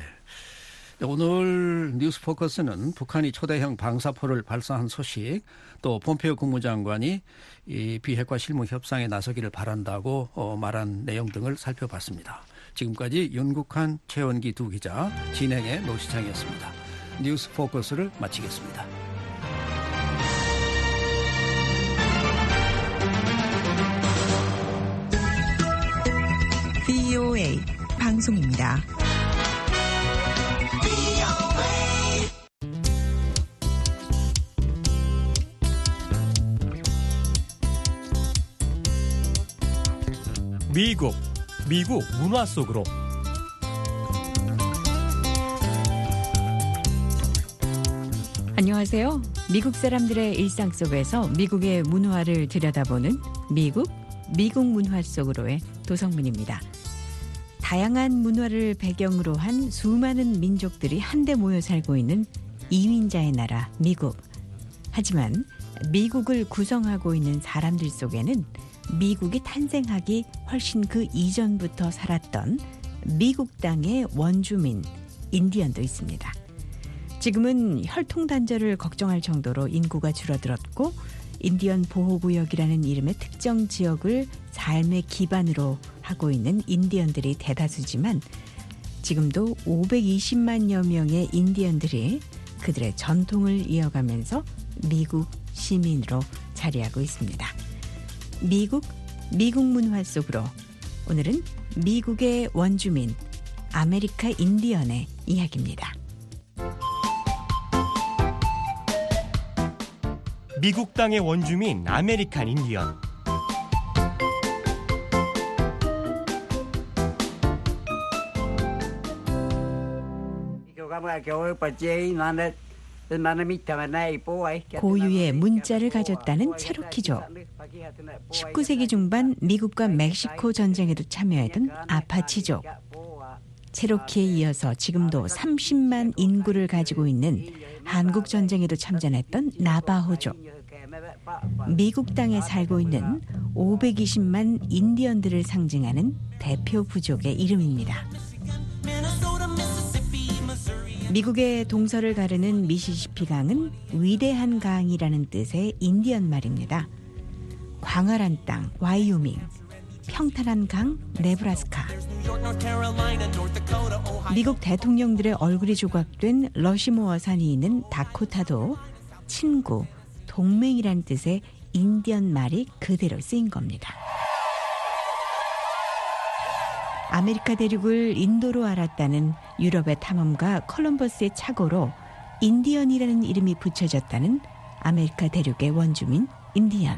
오늘 뉴스 포커스는 북한이 초대형 방사포를 발사한 소식, 또 폼페이오 국무장관이 이 비핵화 실무 협상에 나서기를 바란다고 어, 말한 내용 등을 살펴봤습니다. 지금까지 윤국한, 최원기 두 기자, 진행의 노시창이었습니다. 뉴스 포커스를 마치겠습니다. 브이오에이 방송입니다. 미국, 미국 문화 속으로. 안녕하세요. 미국 사람들의 일상 속에서 미국의 문화를 들여다보는 미국, 미국 문화 속으로의 도성문입니다. 다양한 문화를 배경으로 한 수많은 민족들이 한데 모여 살고 있는 이민자의 나라 미국. 하지만 미국을 구성하고 있는 사람들 속에는 미국이 탄생하기 훨씬 그 이전부터 살았던 미국 땅의 원주민 인디언도 있습니다. 지금은 혈통단절을 걱정할 정도로 인구가 줄어들었고 인디언 보호구역이라는 이름의 특정 지역을 삶의 기반으로 하고 있는 인디언들이 대다수지만 지금도 오백이십만여 명의 인디언들이 그들의 전통을 이어가면서 미국 시민으로 자리하고 있습니다. 미국, 미국 문화 속으로 오늘은 미국의 원주민, 아메리카 인디언의 이야기입니다. 미국 땅의 원주민 아메리칸 인디언. 고유의 문자를 가졌다는 체로키족. 십구 세기 중반 미국과 멕시코 전쟁에도 참여했던 아파치족. 체로키에 이어서 지금도 삼십만 인구를 가지고 있는 한국 전쟁에도 참전했던 나바호족. 미국 땅에 살고 있는 오백이십만 인디언들을 상징하는 대표 부족의 이름입니다. 미국의 동서를 가르는 미시시피 강은 위대한 강이라는 뜻의 인디언 말입니다. 광활한 땅, 와이오밍, 평탄한 강 네브라스카, 미국 대통령들의 얼굴이 조각된 러시모어 산이 있는 다코타도 친구, 동맹이란 뜻의 인디언 말이 그대로 쓰인 겁니다. 아메리카 대륙을 인도로 알았다는 유럽의 탐험가 콜럼버스의 착오로 인디언이라는 이름이 붙여졌다는 아메리카 대륙의 원주민 인디언.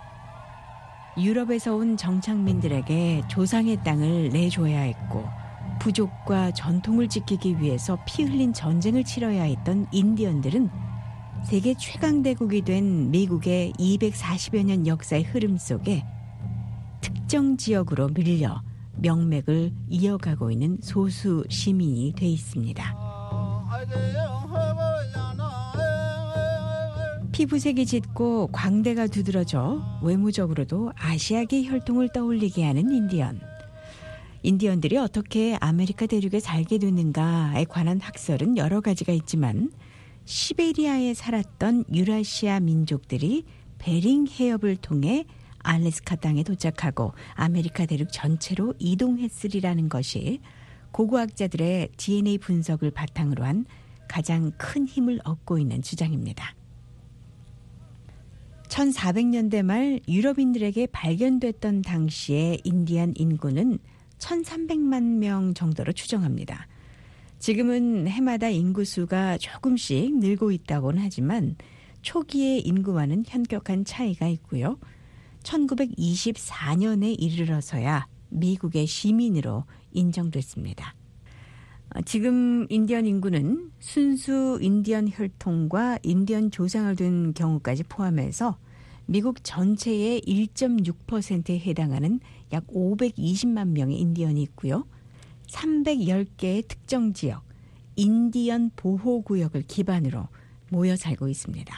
유럽에서 온 정착민들에게 조상의 땅을 내줘야 했고 부족과 전통을 지키기 위해서 피 흘린 전쟁을 치러야 했던 인디언들은 세계 최강대국이 된 미국의 이백사십여 년 역사의 흐름 속에 특정 지역으로 밀려 명맥을 이어가고 있는 소수 시민이 돼 있습니다. 피부색이 짙고 광대가 두드러져 외모적으로도 아시아계 혈통을 떠올리게 하는 인디언. 인디언들이 어떻게 아메리카 대륙에 살게 됐는가에 관한 학설은 여러 가지가 있지만 시베리아에 살았던 유라시아 민족들이 베링 해협을 통해 알래스카 땅에 도착하고 아메리카 대륙 전체로 이동했으리라는 것이 고고학자들의 디엔에이 분석을 바탕으로 한 가장 큰 힘을 얻고 있는 주장입니다. 천사백 년대 말 유럽인들에게 발견됐던 당시의 인디안 인구는 천삼백만 명 정도로 추정합니다. 지금은 해마다 인구수가 조금씩 늘고 있다고는 하지만 초기의 인구와는 현격한 차이가 있고요. 천구백이십사 년에 이르러서야 미국의 시민으로 인정됐습니다. 지금 인디언 인구는 순수 인디언 혈통과 인디언 조상을 둔 경우까지 포함해서 미국 전체의 일 점 육 퍼센트에 해당하는 약 오백이십만 명의 인디언이 있고요. 삼백십 개의 특정 지역, 인디언 보호구역을 기반으로 모여 살고 있습니다.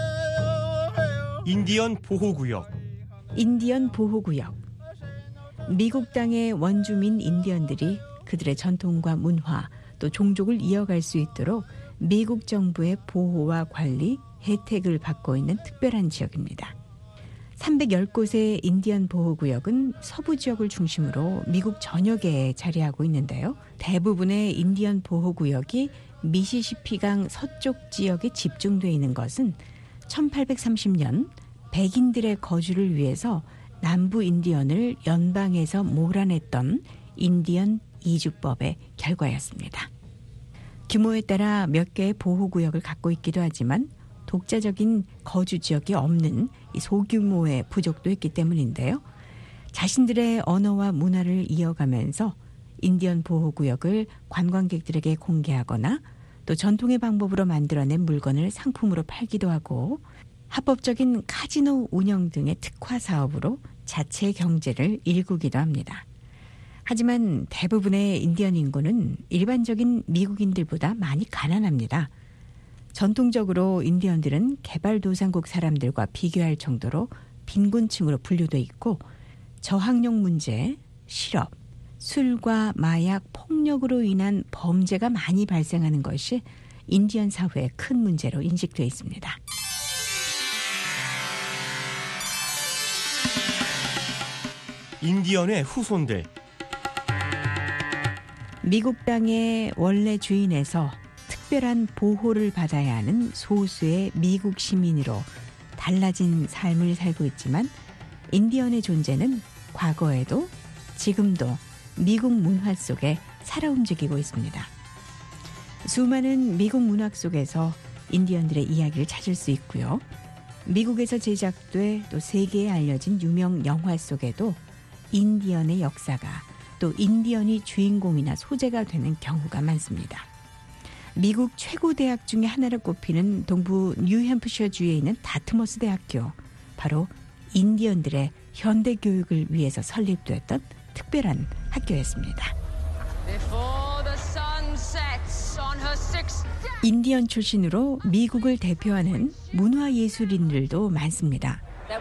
인디언 보호구역. 인디언 보호구역. 미국 땅의 원주민 인디언들이 그들의 전통과 문화 또 종족을 이어갈 수 있도록 미국 정부의 보호와 관리, 혜택을 받고 있는 특별한 지역입니다. 삼백십 곳의 인디언 보호구역은 서부 지역을 중심으로 미국 전역에 자리하고 있는데요. 대부분의 인디언 보호구역이 미시시피강 서쪽 지역에 집중되어 있는 것은 천팔백삼십 년 백인들의 거주를 위해서 남부 인디언을 연방에서 몰아냈던 인디언 이주법의 결과였습니다. 규모에 따라 몇 개의 보호구역을 갖고 있기도 하지만 독자적인 거주 지역이 없는 소규모의 부족도 있기 때문인데요. 자신들의 언어와 문화를 이어가면서 인디언 보호구역을 관광객들에게 공개하거나 또 전통의 방법으로 만들어낸 물건을 상품으로 팔기도 하고 합법적인 카지노 운영 등의 특화 사업으로 자체 경제를 일구기도 합니다. 하지만 대부분의 인디언 인구는 일반적인 미국인들보다 많이 가난합니다. 전통적으로 인디언들은 개발도상국 사람들과 비교할 정도로 빈곤층으로 분류돼 있고 저학력 문제, 실업, 술과 마약, 폭력으로 인한 범죄가 많이 발생하는 것이 인디언 사회의 큰 문제로 인식돼 있습니다. 인디언의 후손들. 미국 땅의 원래 주인에서 특별한 보호를 받아야 하는 소수의 미국 시민으로 달라진 삶을 살고 있지만 인디언의 존재는 과거에도 지금도 미국 문화 속에 살아 움직이고 있습니다. 수많은 미국 문학 속에서 인디언들의 이야기를 찾을 수 있고요. 미국에서 제작돼 또 세계에 알려진 유명 영화 속에도 인디언의 역사가 또 인디언이 주인공이나 소재가 되는 경우가 많습니다. 미국 최고 대학 중에 하나로 꼽히는 동부 뉴햄프셔주에 있는 다트머스 대학교, 바로 인디언들의 현대 교육을 위해서 설립됐던 특별한 학교였습니다. 인디언 출신으로 미국을 대표하는 문화예술인들도 많습니다.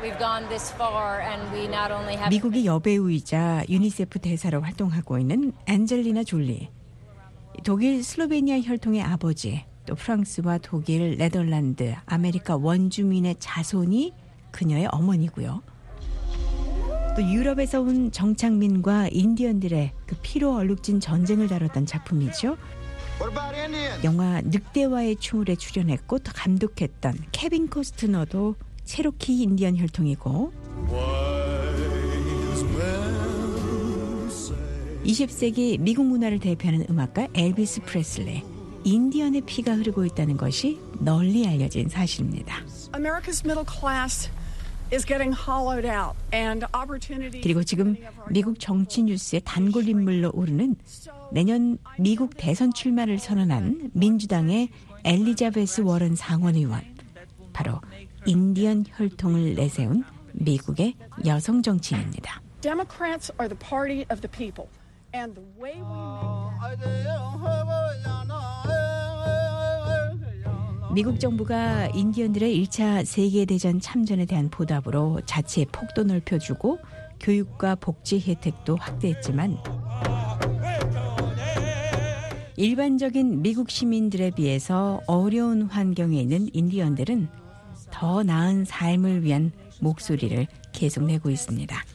미국의 여배우이자 유니세프 대사로 활동하고 있는 앤젤리나 졸리, 독일 슬로베니아 혈통의 아버지, 또 프랑스와 독일, 네덜란드, 아메리카 원주민의 자손이 그녀의 어머니고요. 또 유럽에서 온 정착민과 인디언들의 그 피로 얼룩진 전쟁을 다뤘던 작품이죠. 영화 늑대와의 추물에 출연했고 또 감독했던 케빈 코스트너도 체로키 인디언 혈통이고, 이십 세기 미국 문화를 대표하는 음악가 엘비스 프레슬리, 인디언의 피가 흐르고 있다는 것이 널리 알려진 사실입니다. 그리고 지금 미국 정치 뉴스의 단골 인물로 오르는 내년 미국 대선 출마를 선언한 민주당의 엘리자베스 워런 상원의원, 바로 인디언 혈통을 내세운 미국의 여성 정치인입니다. Democrats are the party of the people. And the way we 미국 정부가 인디언들의 일 차 세계대전 참전에 대한 보답으로 자치의 폭도 넓혀주고 교육과 복지 혜택도 확대했지만 일반적인 미국 시민들에 비해서 어려운 환경에 있는 인디언들은 더 나은 삶을 위한 목소리를 계속 내고 있습니다.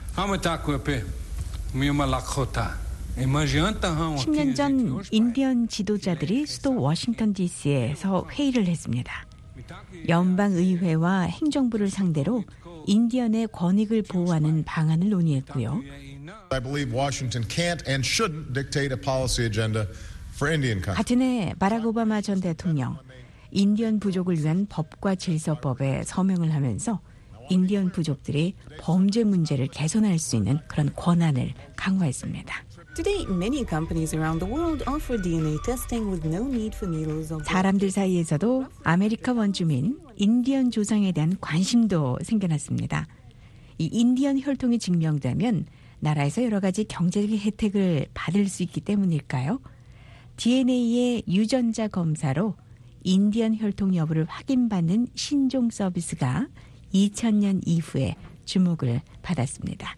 십 년 전 인디언 지도자들이 수도 워싱턴 디씨에서 회의를 했습니다. 연방의회와 행정부를 상대로 인디언의 권익을 보호하는 방안을 논의했고요. I believe Washington can't and shouldn't dictate a policy agenda for Indian country. 같은 해 바락 오바마 전 대통령 인디언 부족을 위한 법과 질서법에 서명을 하면서 인디언 부족들이 범죄 문제를 개선할 수 있는 그런 권한을 강화했습니다. Today, many companies around the world offer 디엔에이 testing with no need for needles. 사람들 사이에서도 아메리카 원주민 인디언 조상에 대한 관심도 생겨났습니다. 이 인디언 혈통이 증명되면 나라에서 여러 가지 경제적 혜택을 받을 수 있기 때문일까요? 디엔에이의 유전자 검사로 인디언 혈통 여부를 확인받는 신종 서비스가 이천 년 이후에 주목을 받았습니다.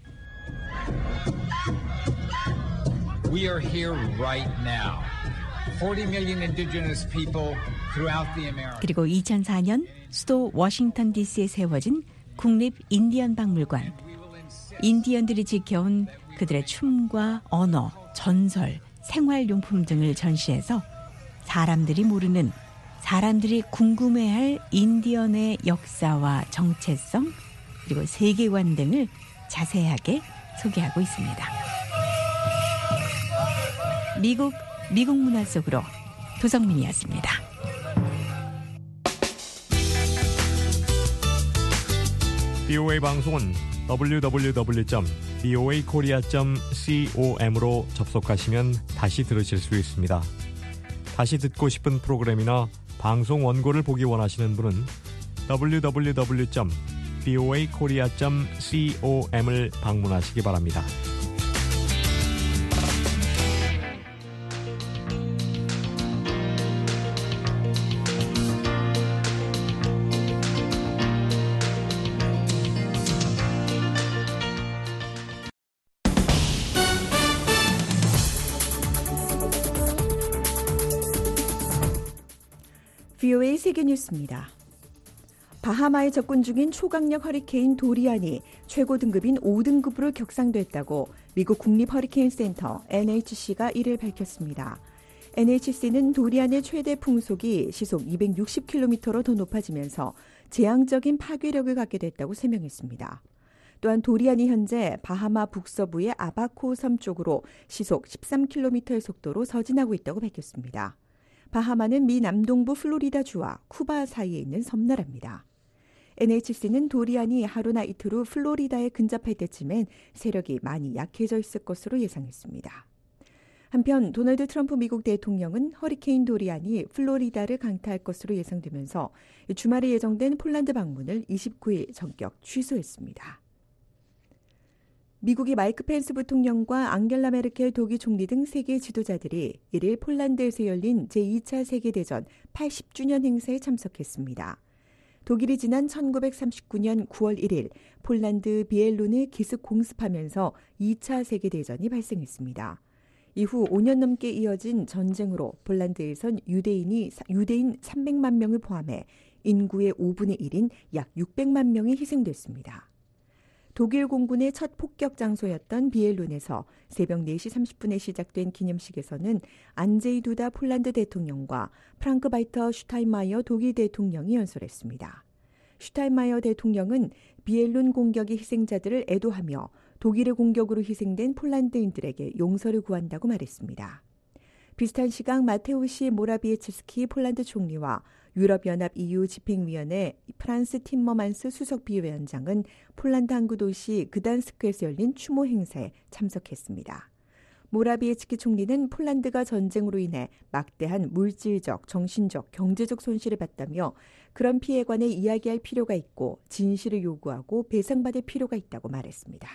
We are here right now. forty million indigenous people throughout the Americas. 그리고 이천사 년 수도 워싱턴 디씨에 세워진 국립 인디언 박물관. 인디언들이 지켜온 그들의 춤과 언어, 전설, 생활용품 등을 전시해서 사람들이 모르는, 사람들이 궁금해할 인디언의 역사와 정체성, 그리고 세계관 등을 자세하게 소개하고 있습니다. 미국, 미국 문화 속으로 도성민이었습니다. 비오에이 방송은 더블유 더블유 더블유 점 비오에이 코리아 점 com으로 접속하시면 다시 들으실 수 있습니다. 다시 듣고 싶은 프로그램이나 방송 원고를 보기 원하시는 분은 더블유 더블유 더블유 점 비오에이 코리아 점 com을 방문하시기 바랍니다. 비오에이 세계뉴스입니다. 바하마에 접근 중인 초강력 허리케인 도리안이 최고 등급인 오 등급으로 격상됐다고 미국 국립 허리케인 센터 엔에이치씨가 이를 밝혔습니다. 엔에이치씨는 도리안의 최대 풍속이 시속 이백육십 킬로미터로 더 높아지면서 재앙적인 파괴력을 갖게 됐다고 설명했습니다. 또한 도리안이 현재 바하마 북서부의 아바코 섬 쪽으로 시속 십삼 킬로미터의 속도로 서진하고 있다고 밝혔습니다. 바하마는 미 남동부 플로리다주와 쿠바 사이에 있는 섬나라입니다. 엔에이치씨는 도리안이 하루나 이틀 후 플로리다에 근접할 때쯤엔 세력이 많이 약해져 있을 것으로 예상했습니다. 한편 도널드 트럼프 미국 대통령은 허리케인 도리안이 플로리다를 강타할 것으로 예상되면서 주말에 예정된 폴란드 방문을 이십구 일 전격 취소했습니다. 미국이 마이크 펜스 부통령과 앙겔라 메르켈 독일 총리 등 세계 지도자들이 일 일 폴란드에서 열린 제이 차 세계대전 팔십 주년 행사에 참석했습니다. 독일이 지난 천구백삼십구 년 구월 일 일 폴란드 비엘룬을 기습 공습하면서 이 차 세계대전이 발생했습니다. 이후 오 년 넘게 이어진 전쟁으로 폴란드에선 유대인이, 유대인 삼백만 명을 포함해 인구의 오분의 일인 약 육백만 명이 희생됐습니다. 독일 공군의 첫 폭격 장소였던 비엘룬에서 새벽 네 시 삼십 분에 시작된 기념식에서는 안제이 두다 폴란드 대통령과 프랑크 바이터 슈타인마이어 독일 대통령이 연설했습니다. 슈타인마이어 대통령은 비엘룬 공격의 희생자들을 애도하며 독일의 공격으로 희생된 폴란드인들에게 용서를 구한다고 말했습니다. 비슷한 시각 마테우시 모라비에츠스키 폴란드 총리와 유럽연합 이유 집행위원회 프란스 팀머만스 수석 비위원장은 폴란드 항구 도시 그단스크에서 열린 추모 행사에 참석했습니다. 모라비에츠키 총리는 폴란드가 전쟁으로 인해 막대한 물질적, 정신적, 경제적 손실을 봤다며 그런 피해에 관해 이야기할 필요가 있고 진실을 요구하고 배상받을 필요가 있다고 말했습니다.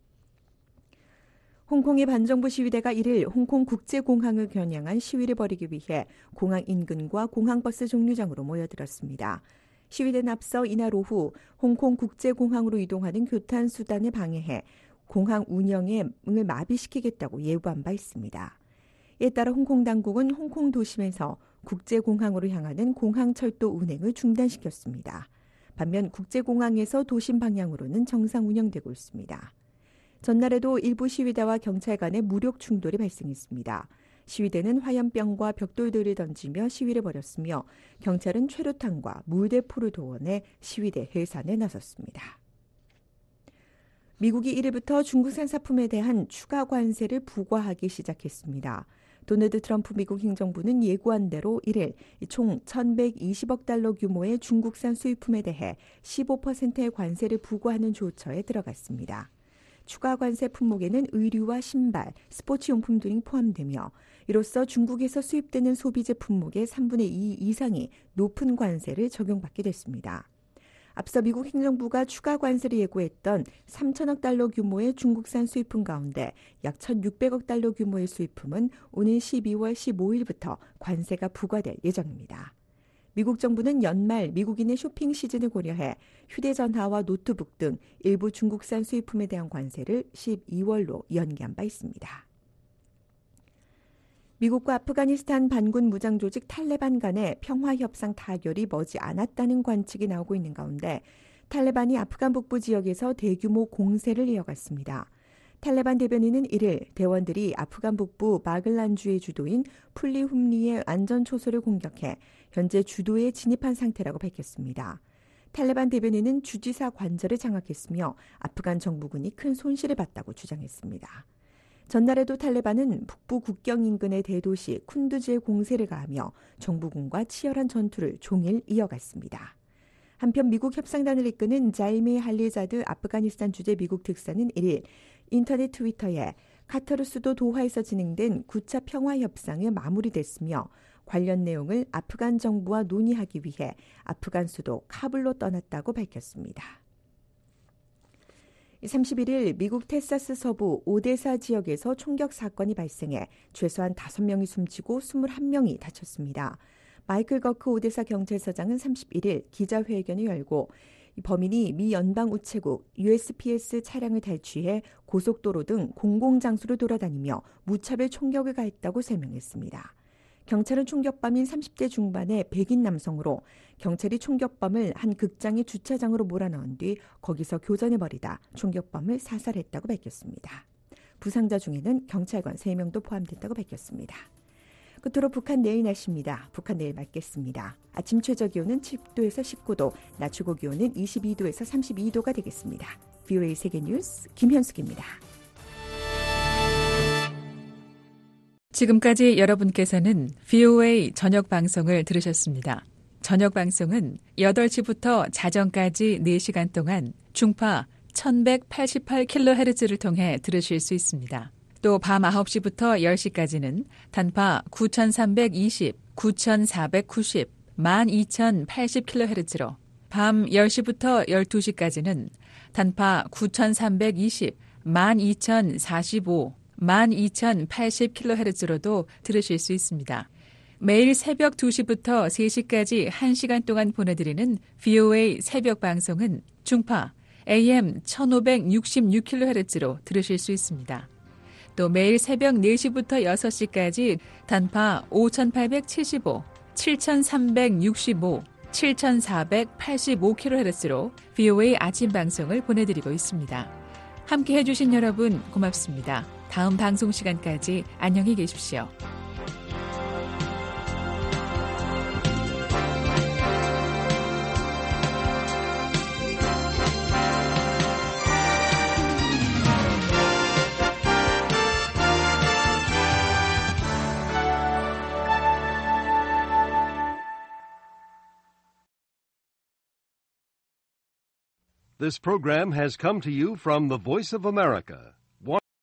홍콩의 반정부 시위대가 일일 홍콩 국제공항을 겨냥한 시위를 벌이기 위해 공항 인근과 공항버스 종류장으로 모여들었습니다. 시위대는 앞서 이날 오후 홍콩 국제공항으로 이동하는 교탄수단을 방해해 공항 운영을 마비시키겠다고 예고한 바 있습니다. 이에 따라 홍콩 당국은 홍콩 도심에서 국제공항으로 향하는 공항철도 운행을 중단시켰습니다. 반면 국제공항에서 도심 방향으로는 정상 운영되고 있습니다. 전날에도 일부 시위대와 경찰 간의 무력 충돌이 발생했습니다. 시위대는 화염병과 벽돌들을 던지며 시위를 벌였으며 경찰은 최루탄과 물대포를 동원해 시위대 해산에 나섰습니다. 미국이 일일부터 중국산 상품에 대한 추가 관세를 부과하기 시작했습니다. 도널드 트럼프 미국 행정부는 예고한 대로 일일 총 천백이십억 달러 규모의 중국산 수입품에 대해 십오 퍼센트의 관세를 부과하는 조처에 들어갔습니다. 추가 관세 품목에는 의류와 신발, 스포츠용품 등이 포함되며 이로써 중국에서 수입되는 소비재 품목의 삼분의 이 이상이 높은 관세를 적용받게 됐습니다. 앞서 미국 행정부가 추가 관세를 예고했던 삼천억 달러 규모의 중국산 수입품 가운데 약 천육백억 달러 규모의 수입품은 오는 십이월 십오일부터 관세가 부과될 예정입니다. 미국 정부는 연말 미국인의 쇼핑 시즌을 고려해 휴대전화와 노트북 등 일부 중국산 수입품에 대한 관세를 십이월로 연기한 바 있습니다. 미국과 아프가니스탄 반군 무장 조직 탈레반 간의 평화협상 타결이 머지 않았다는 관측이 나오고 있는 가운데 탈레반이 아프간 북부 지역에서 대규모 공세를 이어갔습니다. 탈레반 대변인은 일일 대원들이 아프간 북부 바글란주의 주도인 풀리훔리의 안전초소를 공격해 현재 주도에 진입한 상태라고 밝혔습니다. 탈레반 대변인은 주지사 관절을 장악했으며 아프간 정부군이 큰 손실을 봤다고 주장했습니다. 전날에도 탈레반은 북부 국경 인근의 대도시 쿤두즈에 공세를 가하며 정부군과 치열한 전투를 종일 이어갔습니다. 한편 미국 협상단을 이끄는 자이미 할리자드 아프가니스탄 주재 미국 특사는 일일 인터넷 트위터에 카타르 수도 도하에서 진행된 구 차 평화협상이 마무리됐으며 관련 내용을 아프간 정부와 논의하기 위해 아프간 수도 카불로 떠났다고 밝혔습니다. 삼십일일 미국 텍사스 서부 오데사 지역에서 총격 사건이 발생해 최소한 다섯 명이 숨지고 이십일 명이 다쳤습니다. 마이클 거크 오데사 경찰서장은 삼십일일 기자회견을 열고 범인이 미 연방우체국 유에스피에스 차량을 탈취해 고속도로 등 공공장소를 돌아다니며 무차별 총격을 가했다고 설명했습니다. 경찰은 총격범인 삼십 대 중반의 백인 남성으로 경찰이 총격범을 한 극장의 주차장으로 몰아넣은 뒤 거기서 교전을 벌이다 총격범을 사살했다고 밝혔습니다. 부상자 중에는 경찰관 세 명도 포함됐다고 밝혔습니다. 끝으로 북한 내일 날씨입니다. 북한 내일 맑겠습니다. 아침 최저 기온은 칠도에서 십구도, 낮 최고 기온은 이십이도에서 삼십이도가 되겠습니다. 브이오에이 세계뉴스 김현숙입니다. 지금까지 여러분께서는 브이오에이 저녁 방송을 들으셨습니다. 저녁 방송은 여덟 시부터 자정까지 네 시간 동안 중파 천백팔십팔 킬로헤르츠를 통해 들으실 수 있습니다. 또 밤 아홉 시부터 열 시까지는 단파 구천삼백이십, 구천사백구십, 만 이천팔십 킬로헤르츠로 밤 열 시부터 열두 시까지는 단파 구천삼백이십, 만 이천사십오, 만 이천팔십 킬로헤르츠로도 들으실 수 있습니다. 매일 새벽 두 시부터 세 시까지 한 시간 동안 보내드리는 브이오에이 새벽 방송은 중파 에이엠 천오백육십육 킬로헤르츠로 들으실 수 있습니다. 또 매일 새벽 네 시부터 여섯 시까지 단파 오천팔백칠십오, 칠천삼백육십오, 칠천사백팔십오 킬로헤르츠로 브이오에이 아침 방송을 보내드리고 있습니다. 함께 해주신 여러분 고맙습니다. 다음 방송 시간까지 안녕히 계십시오. This program has come to you from the Voice of America,